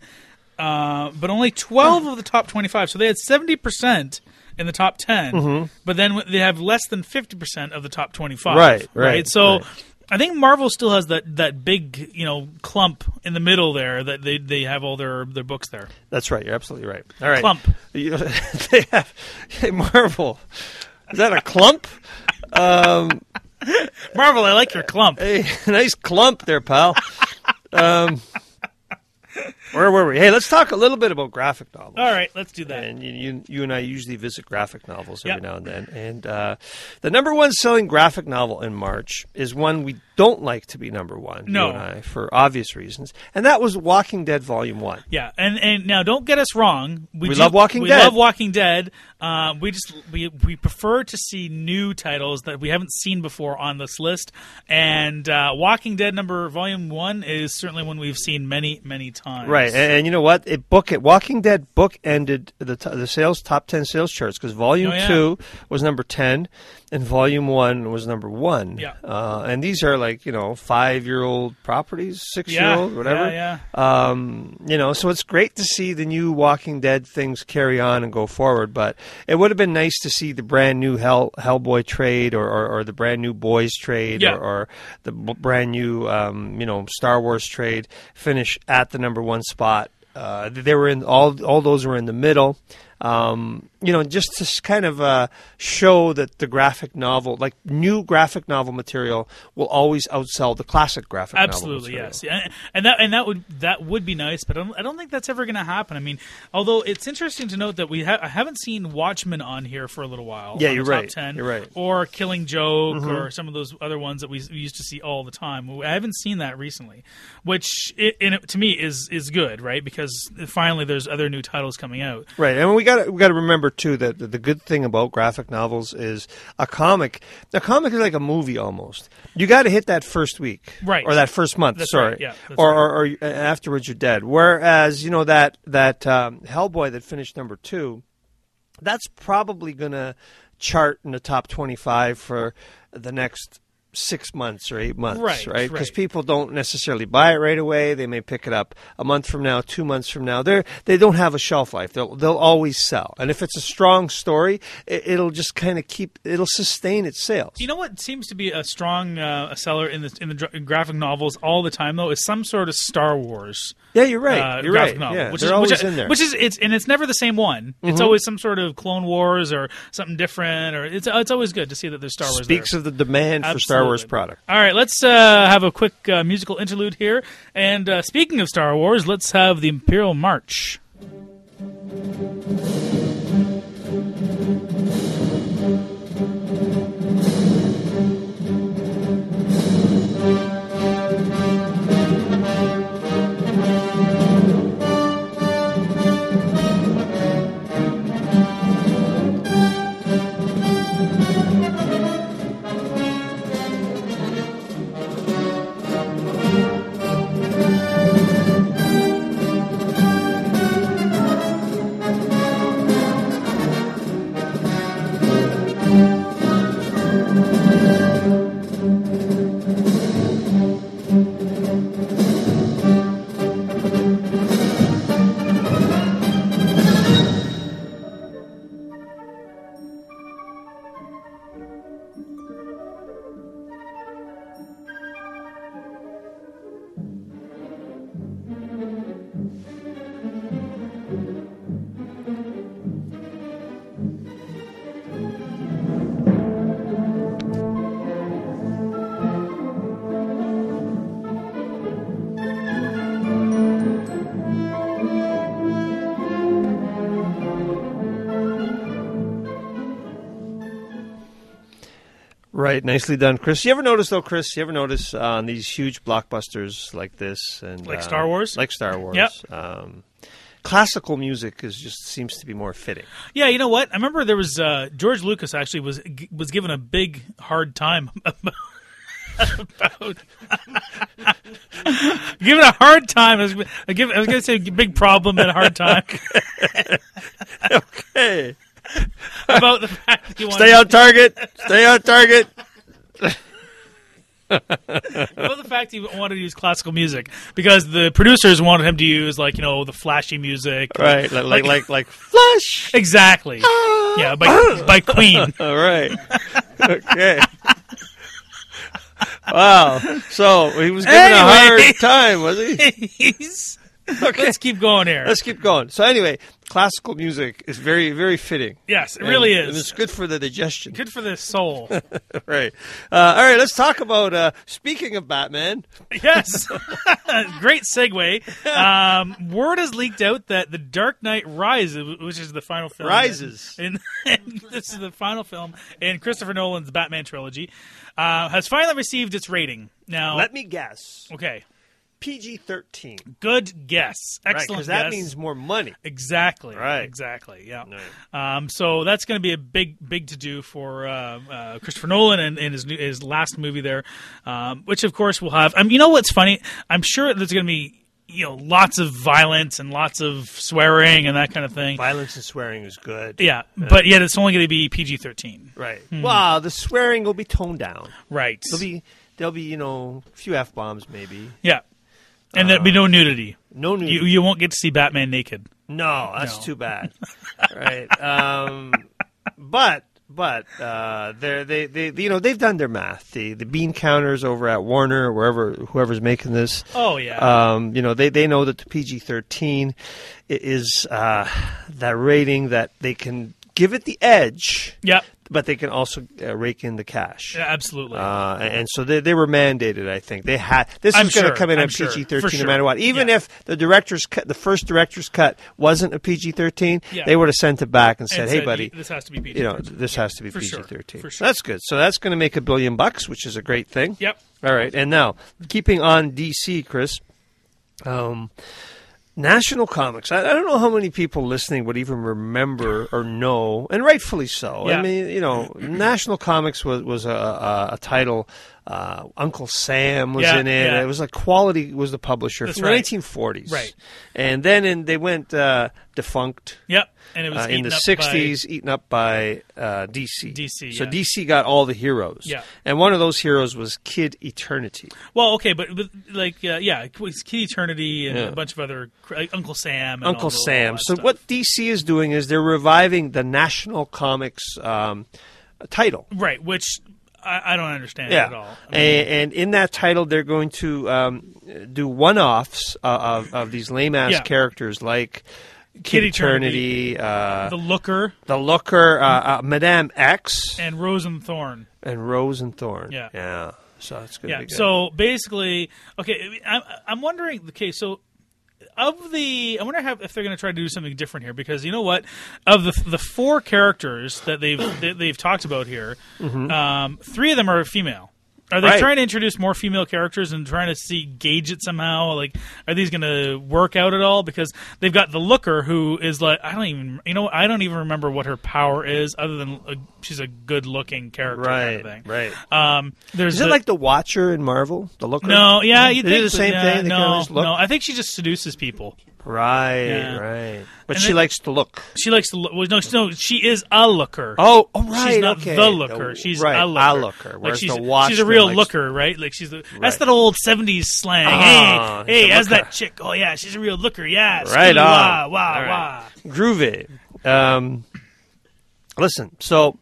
uh, but only twelve of the top twenty-five. So they had seventy percent in the top ten, Mm-hmm. but then they have less than fifty percent of the top twenty-five. Right, right, So right. I think Marvel still has that, that big, you know, clump in the middle there that they, they have all their, their books there. That's right. You're absolutely right. All right. Clump. You know, they have hey, Marvel. Is that a clump? Um, Marvel, I like your clump. hey, nice clump there, pal. Um, Where were we? Hey, let's talk a little bit about graphic novels. All right, let's do that. And you, you, you and I usually visit graphic novels every Yep. now and then. And uh, the number one selling graphic novel in March is one we don't like to be number one, No. you and I, for obvious reasons. And that was Walking Dead Volume one. Yeah, and, and now don't get us wrong. We do- love Walking we Dead. We love Walking Dead. Uh, we just we we prefer to see new titles that we haven't seen before on this list. And uh, Walking Dead number Volume One is certainly one we've seen many many times. Right, and, and you know what? It book it. Walking Dead book ended the t- the sales top ten sales charts because Volume Oh, yeah. two was number ten, and Volume one was number one. Yeah. uh, and these are like you know five year old properties, six year Yeah, old, whatever. yeah, Um, you know, so it's great to see the new Walking Dead things carry on and go forward. But it would have been nice to see the brand new Hell Hellboy trade, or, or, or the brand new Boys trade, Yeah. or, or the b- brand new um, you know Star Wars trade finish at the number one spot. Uh, they were in all all those were in the middle. Um, you know, just to s- kind of uh, show that the graphic novel, like new graphic novel material, will always outsell the classic graphic Absolutely, novel material. yes, yeah. and that and that would that would be nice, but I don't, I don't think that's ever going to happen. I mean, although it's interesting to note that we ha- I haven't seen Watchmen on here for a little while. Yeah, on you're the top right. ten, You're right. Or Killing Joke, Mm-hmm. or some of those other ones that we, we used to see all the time. I haven't seen that recently, which it, and it, to me is is good, right? Because finally there's other new titles coming out. Right, and we got we got to remember too that the, the good thing about graphic novels is a comic. A comic is like a movie almost. You got to hit that first week, Right. or that first month. That's sorry, right, yeah, that's or, right. or, or afterwards you're dead. Whereas you know that that um, Hellboy that finished number two, that's probably going to chart in the top twenty-five for the next six months or eight months, Right, right? Because right. people don't necessarily buy it right away. They may pick it up a month from now, two months from now. They're they don't have a shelf life. They'll they'll always sell. And if it's a strong story, it, it'll just kind of keep it'll sustain its sales. You know what seems to be a strong uh, a seller in the in the dra- graphic novels all the time though is some sort of Star Wars. Yeah, you're right. Uh, you're graphic right. novel, Yeah, which they're is always which, in there. Which is it's and it's never the same one. It's Mhm. always some sort of Clone Wars or something different. Or it's it's always good to see that there's Star Wars. Speaks there. of the demand for Star Wars Absolutely. product. All right, let's uh, have a quick uh, musical interlude here. And uh, speaking of Star Wars, let's have the Imperial March. Right, nicely done, Chris. You ever notice, though, Chris? You ever notice uh, on these huge blockbusters like this, and Like uh, Star Wars? like Star Wars, Yep. um, classical music is just seems to be more fitting. Yeah, you know what? I remember there was uh, George Lucas actually was was given a big hard time about. about given a hard time. I was, I give, I was going to say big problem and a hard time Hey, about the fact that he wanted stay on target. Stay on target. about the fact he wanted to use classical music because the producers wanted him to use like you know the flashy music, Right, like like like, like flush. exactly. Yeah, by by Queen. All right. Okay. Wow. So he was given a Anyway. hard time, was he? He's Okay. Let's keep going here. Let's keep going. So anyway, classical music is very, very fitting. Yes, it And- really is. And it's good for the digestion. Good for the soul. Right. Uh, all right, let's talk about, uh, speaking of Batman. Yes. Great segue. Um, word has leaked out that The Dark Knight Rises, which is the final film. Rises. In, in, this is the final film in Christopher Nolan's Batman trilogy, uh, has finally received its rating. Now, Let me guess. okay. P G thirteen. Good guess. Right, Excellent because that guess. means more money. Exactly. Right. Exactly. Yeah. Right. Um, so that's going to be a big, big to do for uh, uh, Christopher Nolan and, and his new, his last movie there, um, which of course will have. I mean, you know what's funny? I'm sure there's going to be you know lots of violence and lots of swearing and that kind of thing. Violence and swearing is good. Yeah, but yet it's only going to be P G thirteen. Right. Well, the swearing will be toned down. Right. There'll be, there'll be you know, a few F-bombs maybe. Yeah. And there'll be no nudity. No nudity. You you won't get to see Batman naked. No, that's No. too bad. Right. Um, but but uh, they're, they they you know they've done their math. The the bean counters over at Warner, wherever whoever's making this. Oh yeah. Um, you know they, they know that the P G thirteen is uh, that rating that they can give it the edge. yeah. But they can also uh, rake in the cash. Yeah, absolutely. Uh, and so they, they were mandated, I think. They had this I'm was going to sure, come in I'm on sure, P G for thirteen sure. no matter what. Even Yeah. if the director's cut, the first director's cut wasn't a P G thirteen, Yeah. they would have sent it back and said, And "Hey, said, buddy, this has to be P G you know, thirteen. this has to be for P G sure, thirteen." for sure. That's good. So that's going to make a billion bucks, which is a great thing. Yep. All right, and now keeping on D C, Chris. Um, National Comics. I, I don't know how many people listening would even remember or know, and rightfully so. Yeah. I mean, you know, National Comics was was a, a, a title. Uh, Uncle Sam was Yeah, in it. yeah. It was like Quality was the publisher That's from right. the nineteen forties, Right. And then in, they went uh, defunct. Yep. And it was Uh, in eaten the up by- sixties, eaten up by uh, D C. D C, So yeah. D C got all the heroes. Yeah. And one of those heroes was Kid Eternity. Well, okay, but, but like, uh, yeah, it was Kid Eternity and Yeah. a bunch of other like Uncle Sam. And Uncle all the- all Sam. that So stuff. what D C is doing is they're reviving the National Comics um, title. Right, which I, I don't understand Yeah. at all. I mean, and, and in that title, they're going to um, do one-offs uh, of, of these lame-ass Yeah. characters like Kid, Kid Eternity, Eternity, uh, the the, Looker Looker, uh, uh, Madame X, and Rose and Thorn. and Rose and Thorn. Yeah. Yeah. So it's going to Yeah. be good. So basically, okay, I'm, I'm wondering. Okay, so of the, I wonder how, if they're going to try to do something different here, because you know what, of the the four characters that they've that they've talked about here, um, three of them are female. Are they Mm-hmm. Right. trying to introduce more female characters and trying to see gauge it somehow? Like, are these going to work out at all? Because they've got the Looker, who is like, I don't even, you know, I don't even remember what her power is, other than uh she's a good-looking character, right, kind of thing. right. Um, there's Is it the- like the Watcher in Marvel, the Looker? no, yeah, you They think do the same yeah, thing? They No, kinda just look? no, I think she just seduces people. Right, Yeah. right. But And she then- likes to look. She likes to look. Well, no, no, she is a looker. Oh, oh right. she's not okay. the looker. The- she's right, a looker. looker. Like Whereas she's, the Watchman she's a real likes- looker, right? Like she's the, that's Right. that old seventies slang. Ah, hey, hey, the as looker. that chick. Oh yeah, she's a real looker. Yeah, Right Scoo, on. Wah, wah, All right. wah. Groovy. Um, listen, so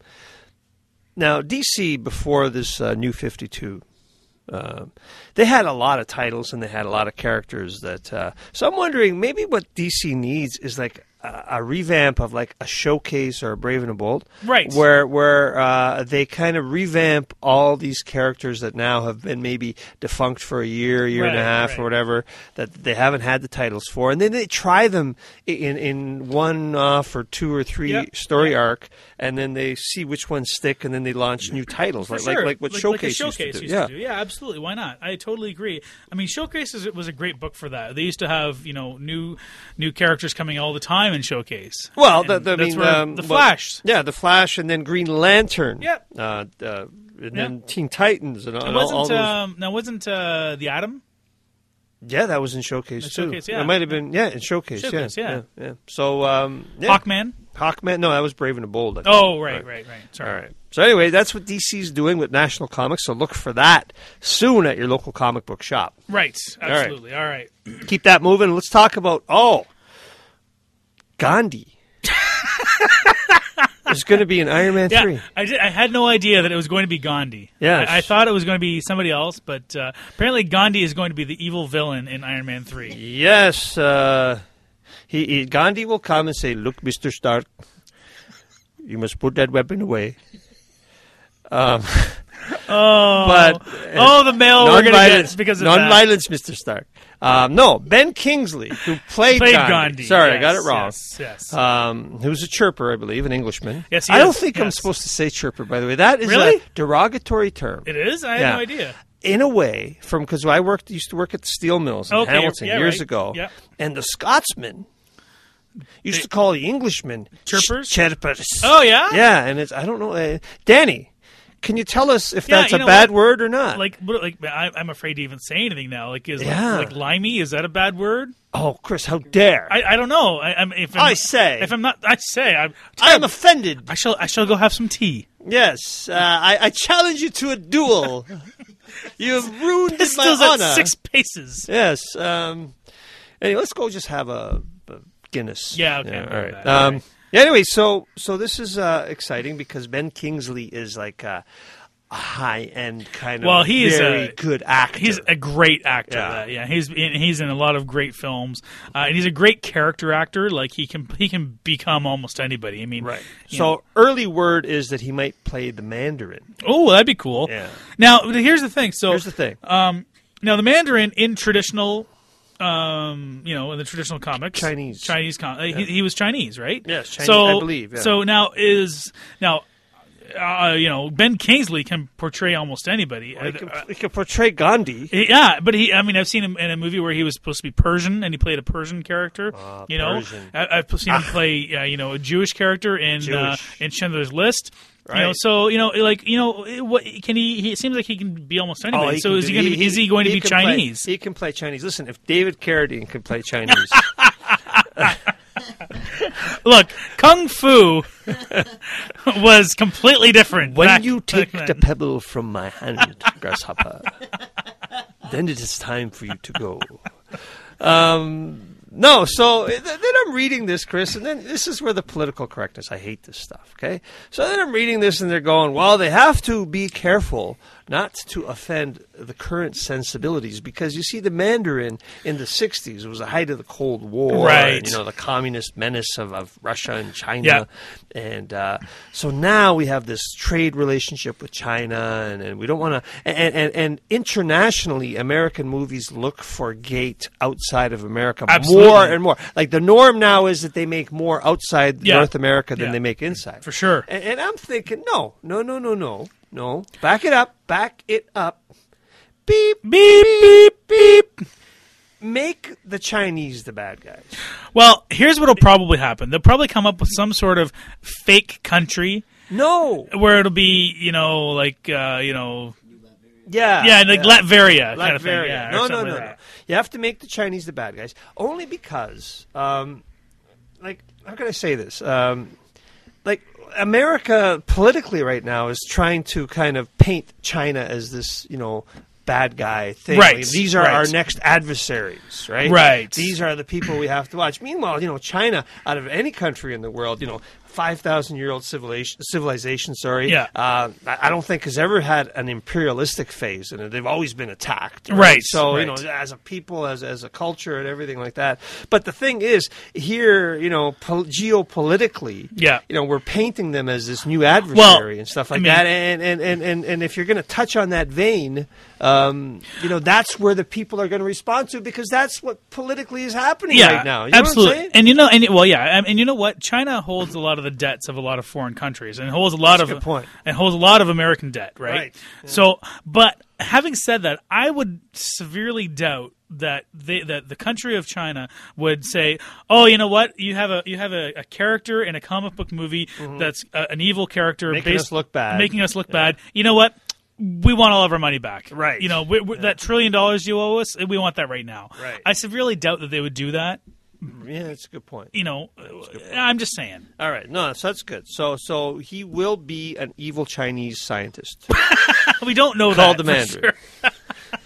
now D C before this uh, New fifty-two, uh, they had a lot of titles and they had a lot of characters that. Uh, so I'm wondering maybe what D C needs is like a, a revamp of like a Showcase or a Brave and the Bold, Right. Where where uh, they kind of revamp all these characters that now have been maybe defunct for a year, year and a Right, half, right. or whatever that they haven't had the titles for, and then they try them in in one off or two or three Yep, story yep. arc, and then they see which ones stick, and then they launch new titles For like, sure. like like what like, Showcase, like a Showcase used to do. used yeah. to do. Yeah, absolutely. Why not? I totally agree. I mean, Showcase is, was a great book for that. They used to have you know new new characters coming all the time in Showcase. Well, And the, the, I that's mean, where um, the what- Flash. yeah, the Flash, and then Green Lantern. Yep. Uh, uh, and then Teen Titans and, all- It and all, wasn't. all those. um, now, wasn't uh, the Atom? yeah, that was in Showcase In too. Showcase, yeah. It might have been yeah in Showcase. Showcase, yeah, yeah. yeah, yeah. So um, yeah. Hawkman. Hawkman. No, that was Brave and the Bold. I think. Oh, right, right, right. Sorry. All right. So anyway, that's what D C's doing with National Comics. So look for that soon at your local comic book shop. Right. right. Absolutely. All right. Keep that moving. Let's talk about oh, Gandhi. is going to be in Iron Man Yeah, three. I did. I had no idea that it was going to be Gandhi. Yes. I, I thought it was going to be somebody else, but uh, apparently Gandhi is going to be the evil villain in Iron Man three. Yes, uh, he, he Gandhi will come and say, "Look, Mister Stark, you must put that weapon away." Um, Oh, but oh, the mail we're going to non-violence, get because of that. non-violence, Mister Stark. Um, no, Ben Kingsley, who played, Played Gandhi. Gandhi. Sorry, Yes, I got it wrong. Yes, yes. Um, he was a chirper, I believe, an Englishman. Yes, he I is, don't think I'm yes. supposed to say chirper, by the way. That is Really? a derogatory term. It is? I had Yeah. no idea. In a way, from because I worked, used to work at the steel mills in Okay, Hamilton yeah, years right. ago, Yeah. and the Scotsmen used They- to call the Englishmen Chirpers? ch- chirpers. Oh, yeah? Yeah, and it's I don't know, uh, Danny. Can you tell us if Yeah, that's you a know bad what? word or not? Like, what- like I, I'm afraid to even say anything now. Like, is Yeah. like, like limey? Is that a bad word? oh, Chris, how dare! I, I don't know. I, I'm, if I'm, I say. if I'm not, I say I'm. I am offended. I shall. I shall go have some tea. Yes, uh, I, I challenge you to a duel. You have ruined This my still's honor. at six paces. Yes. Um, anyway, let's go just have a, a Guinness. Yeah, okay, Yeah, I'm all good right. with that. Um, All right. Anyway, so so this is uh, exciting because Ben Kingsley is like a, a high-end kind of Well, he is very a- good actor. He's a great actor. Yeah. Yeah, yeah. He's in, he's in a lot of great films, uh, and he's a great character actor. Like he can he can become almost anybody. I mean, right. you So know. early word is that he might play the Mandarin. Oh, that'd be cool. Yeah. Now, here's the thing. So Here's the thing. Um, now the Mandarin in traditional, um, you know, in the traditional comics, Chinese. Chinese, com- uh, he, he was Chinese, right? Yes, Chinese, So, I believe, yeah. So now is now, uh, you know, Ben Kingsley can portray almost anybody. he, can, Uh, he can portray Gandhi. yeah, but he, I mean, I've seen him in a movie where he was supposed to be Persian and he played a Persian character. Ah, you know, Persian. I, I've seen him play, uh, you know, a Jewish character in uh, Jewish. in Schindler's List. You know, Right. so you know, like you know, what can he? he it seems like he can be almost anybody. Oh, he so can is he do- going to be? Is he going to be can play- Chinese? he can play Chinese. Listen, if David Carradine can play Chinese, Look, Kung Fu was completely different. when back- you take back the then. pebble from my hand, grasshopper, then it is time for you to go. Um, no, so th- then I'm reading this, Chris, and then this is where the political correctness. I hate this stuff. Okay, so then I'm reading this, and they're going, well, they have to be careful not to offend the current sensibilities because you see, the Mandarin in the sixties was the height of the Cold War, Right. and, you know, the communist menace of, of Russia and China, Yeah. and uh, so now we have this trade relationship with China, and, and we don't want to. And, and and internationally, American movies look for gate outside of America Absolutely. more and more. Like the norm now is that they make more outside Yeah. North America than Yeah. they make inside. For sure. And, and I'm thinking, no, no, no, no, no, no. Back it up, back it up. Beep, beep, beep, beep. Make the Chinese the bad guys. Well, here's what'll probably happen. They'll probably come up with some sort of fake country No. where it'll be, you know, like, uh, you know, Yeah. yeah, like Latveria kind of thing. Latveria. Yeah, or no, no, something no, like no. that. You have to make the Chinese the bad guys. Only because, um, like, how can I say this? Um, like, America politically right now is trying to kind of paint China as this, you know, bad guy thing. Right, Like, these are right. our next adversaries, right? Right. These are the people we have to watch. Meanwhile, you know, China, out of any country in the world, you know, five thousand year old civilization, civilization, sorry, Yeah. uh, I I don't think has ever had an imperialistic phase in it. They've always been attacked. Right, So, you right. know, as a people, as, as a culture and everything like that. But the thing is, here, you know, pol- geopolitically, Yeah. you know, we're painting them as this new adversary and stuff like I mean- that. And, and, and, and, and if you're going to touch on that vein, um, you know, that's where the people are going to respond to because that's what politically is happening Yeah, right now. You know absolutely. What I'm saying? And you know, and well, yeah, and, and you know what? China holds a lot of the debts of a lot of foreign countries, and holds a lot That's of a good point. and holds a lot of American debt, right? Right. So, but having said that, I would severely doubt that they, that the country of China would say, "Oh, you know what? You have a you have a, a character in a comic book movie that's a, an evil character, Mm-hmm. Making based, us look bad. making us look bad. You know what? We want all of our money back, Right. You know, we, we, that trillion dollars you owe us, we want that right now. Right. I severely doubt that they would do that. Yeah, that's a good point. You know, I'm just saying. All right, no, so that's good. So, so he will be an evil Chinese scientist We don't know called that the for Mandarin. sure.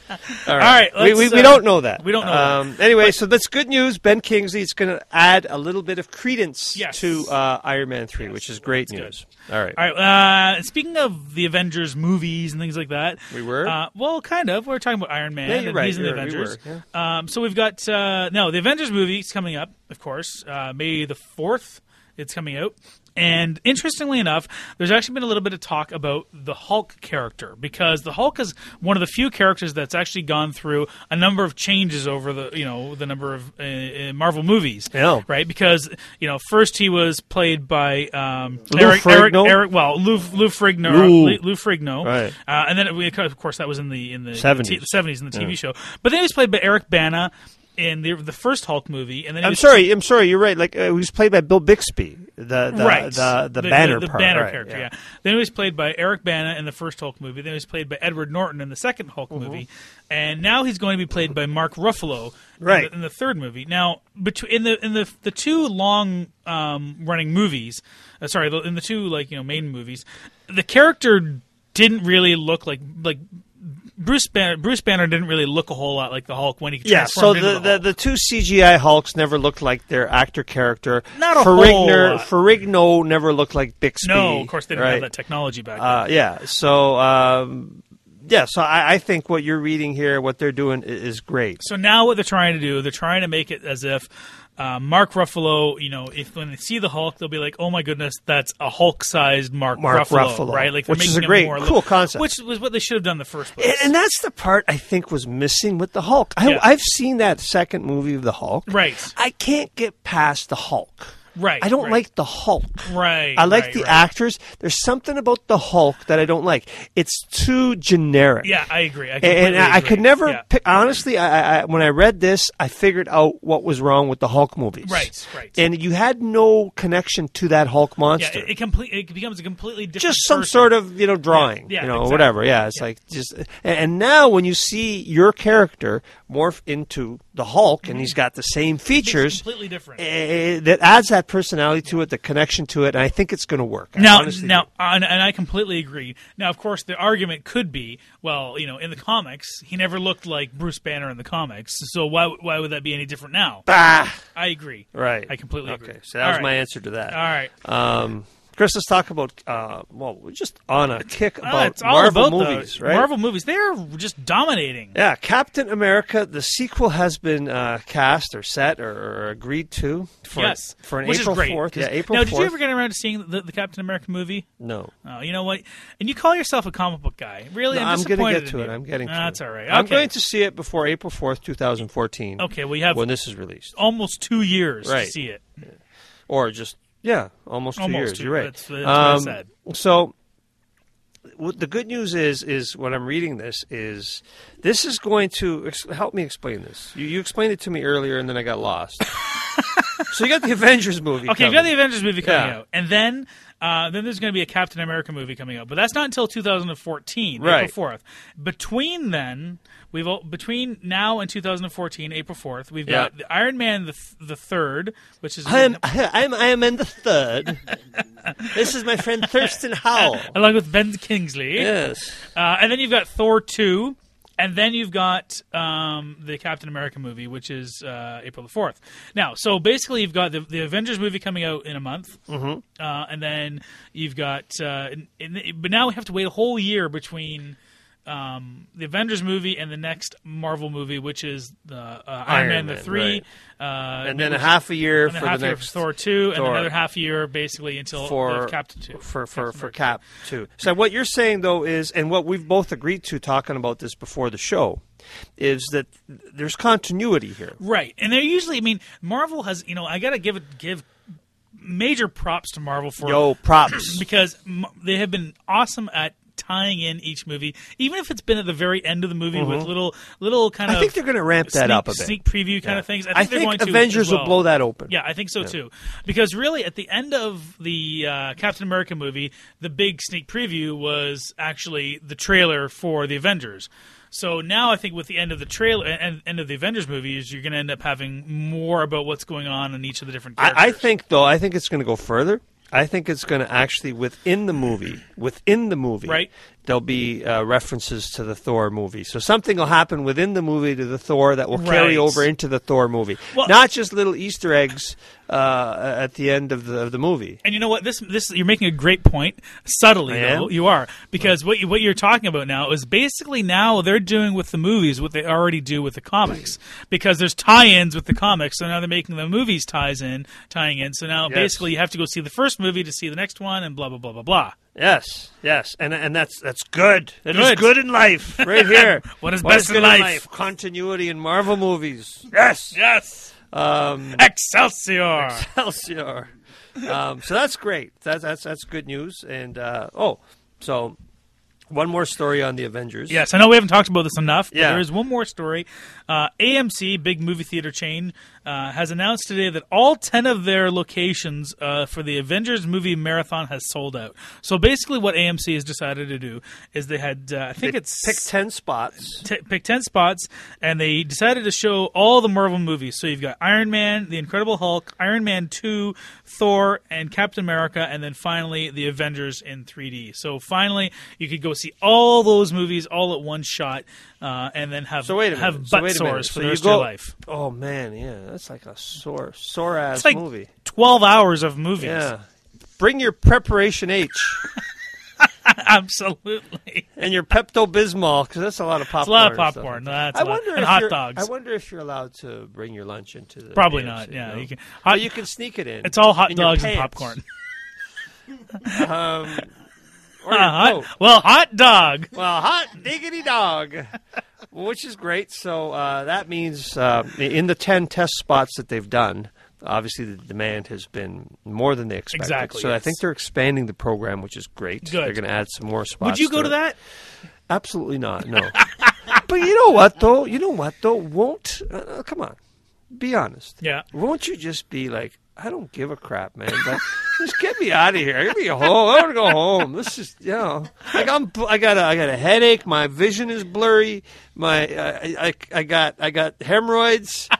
All right, we, let's, we, we uh, don't know that. we don't know Um, anyway, so that's good news. Ben Kingsley is going to add a little bit of credence Yes. to uh, Iron Man three, Yes, which is great that's news. All right. All right. Uh, speaking of the Avengers movies and things like that, We were? Uh, well, kind of. We're talking about Iron Man. Yeah, you're and right. He's in the You're right. We Avengers. were, um, so we've got uh, no the Avengers movie is coming up, of course, uh, May the fourth. It's coming out. And interestingly enough, there's actually been a little bit of talk about the Hulk character, because the Hulk is one of the few characters that's actually gone through a number of changes over the you know the number of uh, Marvel movies. Yeah. Right? Because you know, first he was played by um, Lou Eric, Eric, Ferrigno? Eric, well, Lou, Lou Ferrigno, Lou. Lou, Lou Ferrigno, Right. uh, and then we, of course that was in the in the seventies. the seventies in the T V Yeah. show. But then he was played by Eric Bana in the the first Hulk movie, and then he I'm was sorry. I'm sorry. You're right. Like uh, he was played by Bill Bixby, the the right. the, the, banner the, part. banner right, character, yeah. yeah. Then he was played by Eric Bana in the first Hulk movie. Then he was played by Edward Norton in the second Hulk Mm-hmm. movie, and now he's going to be played by Mark Ruffalo Right. in, the, in the third movie. Now, between in the in the the two long um, running movies, uh, sorry, the, in the two like you know main movies, the character didn't really look like like. Bruce Banner, Bruce Banner didn't really look a whole lot like the Hulk when he Yeah, so transformed the, into the, the, Hulk. the two C G I Hulks never looked like their actor character. Not a Ferrigno, whole lot. Ferrigno never looked like Bixby. No, of course they didn't right? have that technology back then. Uh, yeah, so um, yeah, so I, I think what you're reading here, what they're doing, i- is great. So now what they're trying to do, they're trying to make it as if uh, Mark Ruffalo, you know, if when they see the Hulk, they'll be like, "Oh my goodness, that's a Hulk-sized Mark, Mark Ruffalo, Ruffalo, right?" Like, they're which is making a great, him more cool look- concept. Which was what they should have done in the first place. And, and that's the part I think was missing with the Hulk. I, Yeah. I've seen that second movie of the Hulk. Right. I can't get past the Hulk. Right, I don't right. like the Hulk. Right. I like right, the right. actors. There's something about the Hulk that I don't like. It's too generic. Yeah, I agree. I And completely I, I agree. could never Yeah. pick. Honestly, I, I, when I read this, I figured out what was wrong with the Hulk movies. Right, right. And you had no connection to that Hulk Yeah, monster. it, it, complete, it becomes a completely different. just some person. sort of you know drawing, Yeah, yeah, you know, exactly. whatever. Yeah, it's Yeah. like just. And, and now when you see your character morph into the Hulk, and he's got the same It's features, completely different. eh, that adds that personality to it, the connection to it, and I think it's going to work. I Now, honestly now, do. and, and I completely agree. Now, of course, the argument could be, well, you know, in the comics, he never looked like Bruce Banner in the comics, so why why would that be any different now? Ah, I agree. right. I completely agree. Okay, so that All was right. my answer to that. All right. Um, Chris, let's talk about. Uh, well, we're just on a kick Ah, about it's all Marvel about movies, the right? Marvel movies. They're just dominating. Yeah, Captain America. The sequel has been uh, cast or set or, or agreed to for yes. for an Which April is great. fourth. 'cause- Yeah, April now, fourth. did you ever get around to seeing the, the Captain America movie? No. Oh, you know what? And you call yourself a comic book guy. Really? No, I'm I'm going disappointed to get to in it. you. I'm getting to Ah, it. That's all right. I'm Okay. going to see it before April fourth, twenty fourteen. Okay, we have when this is released. almost two years Right. to see it. Or just, yeah, almost two Almost years. two. You're right. That's- that's what I Um, said. So what the good news is, is when I'm reading this, is this is going to ex- help me explain this. You, you explained it to me earlier, and then I got lost. So you got the Avengers movie Okay, you've coming. got the Avengers movie coming Yeah. out, and then uh, then there's going to be a Captain America movie coming out, but that's not until two thousand fourteen, Right. April fourth. Between then, we've all, between now and two thousand fourteen, April fourth, we've got Yeah. the Iron Man the th- the third, which is I'm, I'm Iron Man the third. This is my friend Thurston Howell. along with Ben Kingsley, Yes. uh, and then you've got Thor two. And then you've got um, the Captain America movie, which is uh, April the fourth. Now, so basically you've got the, the Avengers movie coming out in a month. Mm-hmm. Uh, and then you've got... Uh, in, in, but now we have to wait a whole year between um, the Avengers movie and the next Marvel movie, which is the uh, Iron, Iron Man, the Man, three. right. Uh, And then a which- half a year and then for a half the year next for Thor two, and Thor. another half year basically until for the Captain two. for for Captain for America. Cap two. So what you're saying though is, and what we've both agreed to talking about this before the show, is that there's continuity here. Right, and they're usually. I mean, Marvel has. You know, I gotta give it give major props to Marvel for Yo, props. because m- they have been awesome at tying in each movie, even if it's been at the very end of the movie with little little kind Mm-hmm. I of. think they're going to ramp that sneak, up a bit. Sneak preview kind Yeah. of things. I I think, they're think going to Avengers as well. will blow that open. Yeah, I think so too. Because really, at the end of the uh, Captain America movie, the big sneak preview was actually the trailer for the Avengers. So now I think with the end of the trailer and end of the Avengers movies, you're going to end up having more about what's going on in each of the different characters. I, I think though, I think it's going to go further. I think it's going to actually within the movie, within the movie, Right. there'll be uh, references to the Thor movie. So something will happen within the movie to the Thor that will carry Right. over into the Thor movie. Well- Not just little Easter eggs uh, at the end of the, of the movie. And you know what? This this you're making a great point. Subtly, I am? though, you are, because what you, what you're talking about now is basically now they're doing with the movies what they already do with the comics, because there's tie-ins with the comics. So now they're making the movies ties in, tying in. So now Yes. basically you have to go see the first movie to see the next one, and blah blah blah blah blah. Yes, yes, and and that's that's good. That is Good. good in life, right here. What is best in good life? Continuity in Marvel movies. Yes, Yes, um, Excelsior. Excelsior. Um, so that's great. That's that's that's good news. And uh, oh, so one more story on the Avengers. Yes, I know we haven't talked about this enough, but Yeah. there is one more story. Uh, A M C, big movie theater chain, uh, has announced today that all ten of their locations uh, for the Avengers movie marathon has sold out. So basically what A M C has decided to do is they had, uh, I think They it's... pick ten spots. T- pick ten spots, and they decided to show all the Marvel movies. So you've got Iron Man, The Incredible Hulk, Iron Man two, Thor, and Captain America, and then finally the Avengers in three D. So finally, you could go see all those movies all at one shot, uh, and then have So wait a minute. have So butt wait a minute. sores for So the you rest go, of your life. Oh man, yeah, that's like a sore, sore ass It's like movie. twelve hours of movies. Yeah, bring your Preparation H Absolutely. and your Pepto Bismol because that's a lot of popcorn. It's a lot of and stuff. popcorn. That's I a lot. wonder and if hot you're, dogs. I wonder if you're allowed to bring your lunch into the Probably A M not. C, Yeah, no? you can. But Hot, you can sneak it in. it's all hot in your dogs and pants. popcorn. Um, or your Uh, hot- coat. well, hot dog. Well, hot diggity dog, which is great. So uh, that means uh, in the ten test spots that they've done, obviously the demand has been more than they expected. Exactly, So I yes. think they're expanding the program, which is great. Good. They're going to add some more spots. Would you go to it. that? Absolutely not. No. But you know what though? You know what though? Won't uh, come on? Be honest. Yeah. Won't you just be like, I don't give a crap, man. But just get me out of here. Get me home. I want to go home. This is, you know, like I'm. I got a. I got a headache. My vision is blurry. My. Uh, I, I. I got. I got hemorrhoids.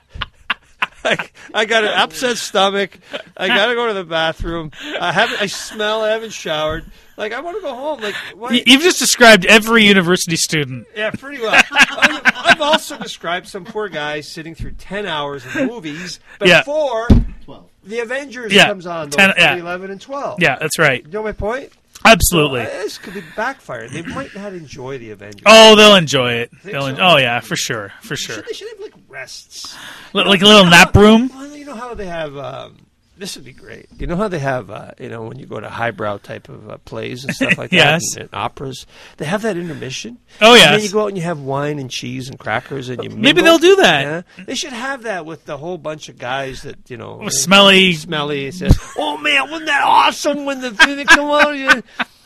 I, I got an upset stomach. I got to go to the bathroom. I haven't. I smell. I haven't showered. Like I want to go home. Like why? Y- You've just described every university student. Yeah, pretty well. I've I've also described some poor guy sitting through ten hours of movies Yeah. before the Avengers Yeah, comes on, though, ten for yeah. eleven and twelve. Yeah, that's right. You know my point? Absolutely. So, uh, this could be backfired. They might not enjoy the Avengers. Oh, they'll enjoy it. They'll so? en- oh, yeah, for sure. For sure. Should, they should have, like, rests. Li- Like a little nap room? Well, you know how they have... Um, this would be great. You know how they have, uh, you know, when you go to highbrow type of uh, plays and stuff like Yes. that, and, and operas, they have that intermission. Oh, And yes. then you go out and you have wine and cheese and crackers and you Maybe mingle. they'll do that. Yeah. They should have that with the whole bunch of guys that, you know... With smelly. Smelly. Says, oh, man, wasn't that awesome when the thing come out? Yeah.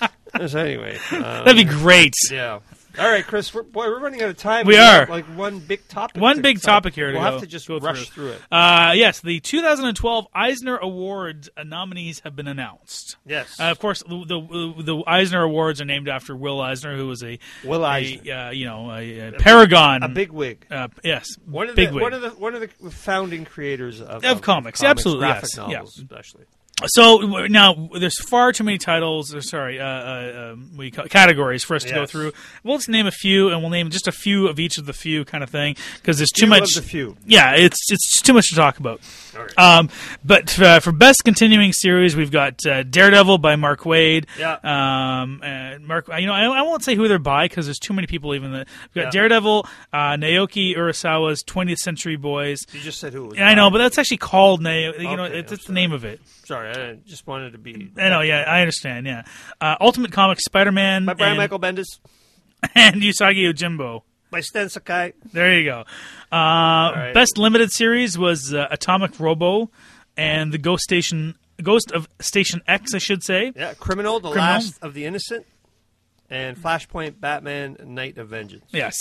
So anyway. Um, That'd be great. Yeah. All right, Chris. We're, boy, we're running out of time. We have, are. like one big topic. One to- big so topic here to We'll go- have to just go rush through. through it. Uh, yes, the two thousand twelve Eisner Awards uh, nominees have been announced. Yes. Uh, of course, the, the the Eisner Awards are named after Will Eisner, who was a Will a, Eisner. uh, you know, a, a paragon, A big wig. uh, yes, One of big the wig. one of the one of the founding creators of, Of comics, absolutely, graphic yes, novels, yeah. especially. So w- now there's far too many titles. Or, sorry, uh, uh, um, we call categories for us to go Yes. through. We'll just name a few, and we'll name just a few of each of the few kind of thing because there's too Few of much. the few. Yeah, it's it's too much to talk about. All right. Um, but uh, for best continuing series, we've got uh, Daredevil by Mark Waid. Yeah. Um, and Mark, you know, I, I won't say who they're by because there's too many people. Even that we've got Yeah. Daredevil, uh, Naoki Urasawa's twentieth Century Boys. You just said who it was. And I know, by. but that's actually called Naoki. You know, Okay, it's, I'm it's the name of it. Sorry, I just wanted to be. I know, yeah, I understand, yeah. Uh, Ultimate Comics Spider-Man By Brian and, Michael Bendis. and Usagi Yojimbo. By Stan Sakai. There you go. Uh, right. Best limited series was uh, Atomic Robo and the Ghost Station, Ghost of Station X, I should say. Yeah, Criminal, The Criminal. Last of the Innocent. And Flashpoint, Batman, Night of Vengeance. Yes.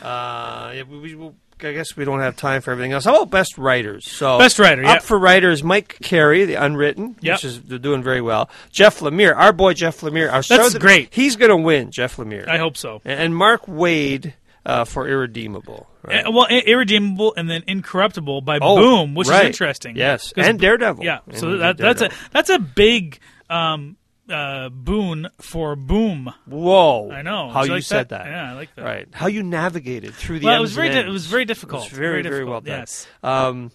Uh, yeah, we, we, we'll, I guess we don't have time for everything else. How about best writers? So Best writer, up yeah. for writers, Mike Carey, the Unwritten, Yep. which is they're doing very well. Jeff Lemire, our boy Jeff Lemire. Our That's great. He's going to win, Jeff Lemire. I hope so. And, and Mark Waid uh, for Irredeemable. Right? Uh, well, I- Irredeemable and then Incorruptible by Oh, Boom, which right. is interesting. Yes, 'Cause- and Daredevil. Yeah, And so he that, did that's a Daredevil. that's a big um, uh, Boone for Boom. Whoa! I know. how Did you like said that? that. Yeah, I like that. Right. How you navigated through the Well, it M's was very and di- N's. it was very difficult. It was very, Very very well difficult, done. yes. Um,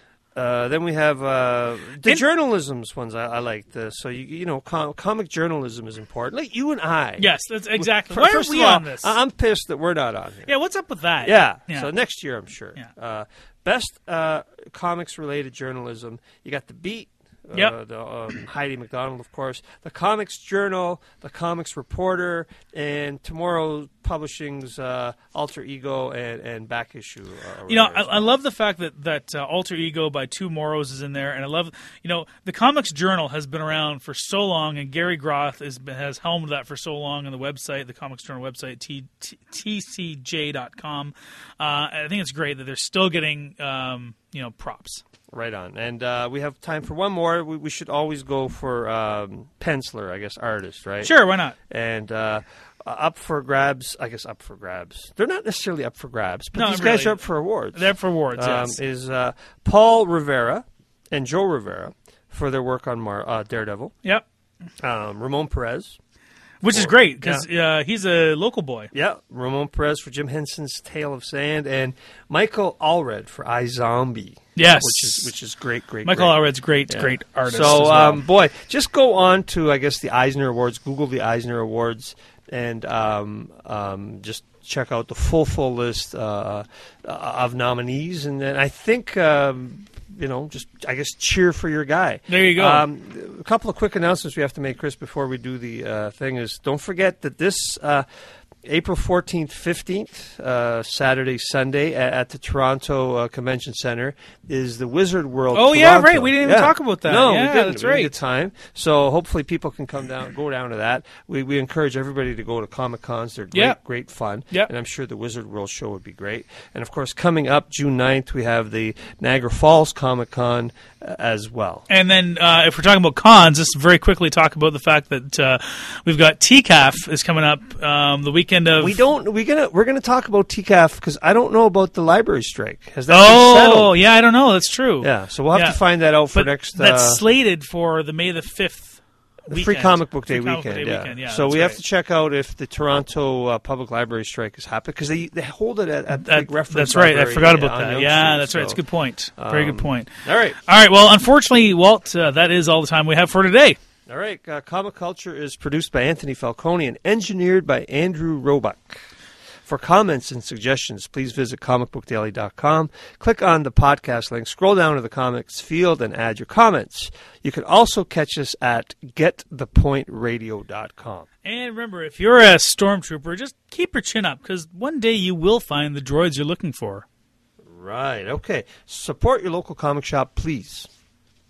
uh, then we have uh, the And- journalism's ones. I, I like the so you you know com- comic journalism is important. Like you and I. Yes, that's exactly. Fir- Why First are we of all, on this? I- I'm pissed that we're not on here. yeah, what's up with that? Yeah. Yeah. So next year, I'm sure. Yeah. Uh, best uh, comics-related journalism. You got the Beat. Uh, Yep. the, um, Heidi McDonald, of course. The Comics Journal, the Comics Reporter, and tomorrow Publishing's uh, Alter Ego and, and Back Issue. Uh, You know, are there I, as I well. love the fact that that uh, Alter Ego by Two Morrows is in there, and I love, you know, the Comics Journal has been around for so long, and Gary Groth is, has helmed that for so long on the website, the Comics Journal website, t- t- t c j dot com. Uh, I think it's great that they're still getting, um, you know, props. Right on. And uh, we have time for one more. We, we should always go for um, penciler, I guess, artist, right? Sure, why not? And uh, up for grabs, I guess up for grabs. They're not necessarily up for grabs, but No, these guys really. are up for awards. They're for awards, um, yes. Is uh, Paul Rivera and Joe Rivera for their work on Mar- uh, Daredevil. Yep. Um, Ramon Perez. Which is Or- great, because uh, he's a local boy. Yeah, Ramon Perez for Jim Henson's Tale of Sand, and Michael Allred for iZombie. Yes. which is which is great, great. Michael great. Allred's great, Yeah. great artist So, as well. um, boy, just go on to, I guess, the Eisner Awards. Google the Eisner Awards and um, um, just check out the full, full list uh, of nominees. And then I think, um, you know, just, I guess, cheer for your guy. There you go. Um, a couple of quick announcements we have to make, Chris, before we do the uh, thing is don't forget that this uh, April fourteenth, fifteenth, uh, Saturday, Sunday at, at the Toronto uh, Convention Center is the Wizard World. Oh, yeah, Toronto. right. We didn't even talk about that. No, Yeah, we didn't. that's We didn't right. get time. So hopefully people can come down, go down to that. We we encourage everybody to go to Comic Cons. They're great, Yeah. great fun. Yep. And I'm sure the Wizard World show would be great. And of course, coming up June ninth, we have the Niagara Falls Comic Con uh, as well. And then, uh, if we're talking about cons, just very quickly talk about the fact that uh, we've got T C A F is coming up um, the weekend of. We don't. We gonna we're gonna talk about T C A F because I don't know about the library strike. Has that been Oh, settled? yeah, I don't know. That's true. Yeah, so we'll have Yeah. to find that out for But next. that's uh, slated for the May the fifth. The Free Comic Book Day weekend, Day yeah. weekend, yeah. So that's we have right. to check out if the Toronto uh, Public Library strike has happened because they, they hold it at, at the That- big reference. that's right. I library, forgot uh, about on that. Yonge Yeah, Street, that's right. It's a so, good point. Very um, good point. All right. All right. Well, unfortunately, Walt, uh, that is all the time we have for today. All right. Uh, Comic Culture is produced by Anthony Falcone and engineered by Andrew Roebuck. For comments and suggestions, please visit comic book daily dot com. Click on the podcast link, scroll down to the comments field, and add your comments. You can also catch us at get the point radio dot com. And remember, if you're a stormtrooper, just keep your chin up, because one day you will find the droids you're looking for. Right. Okay. Support your local comic shop, please.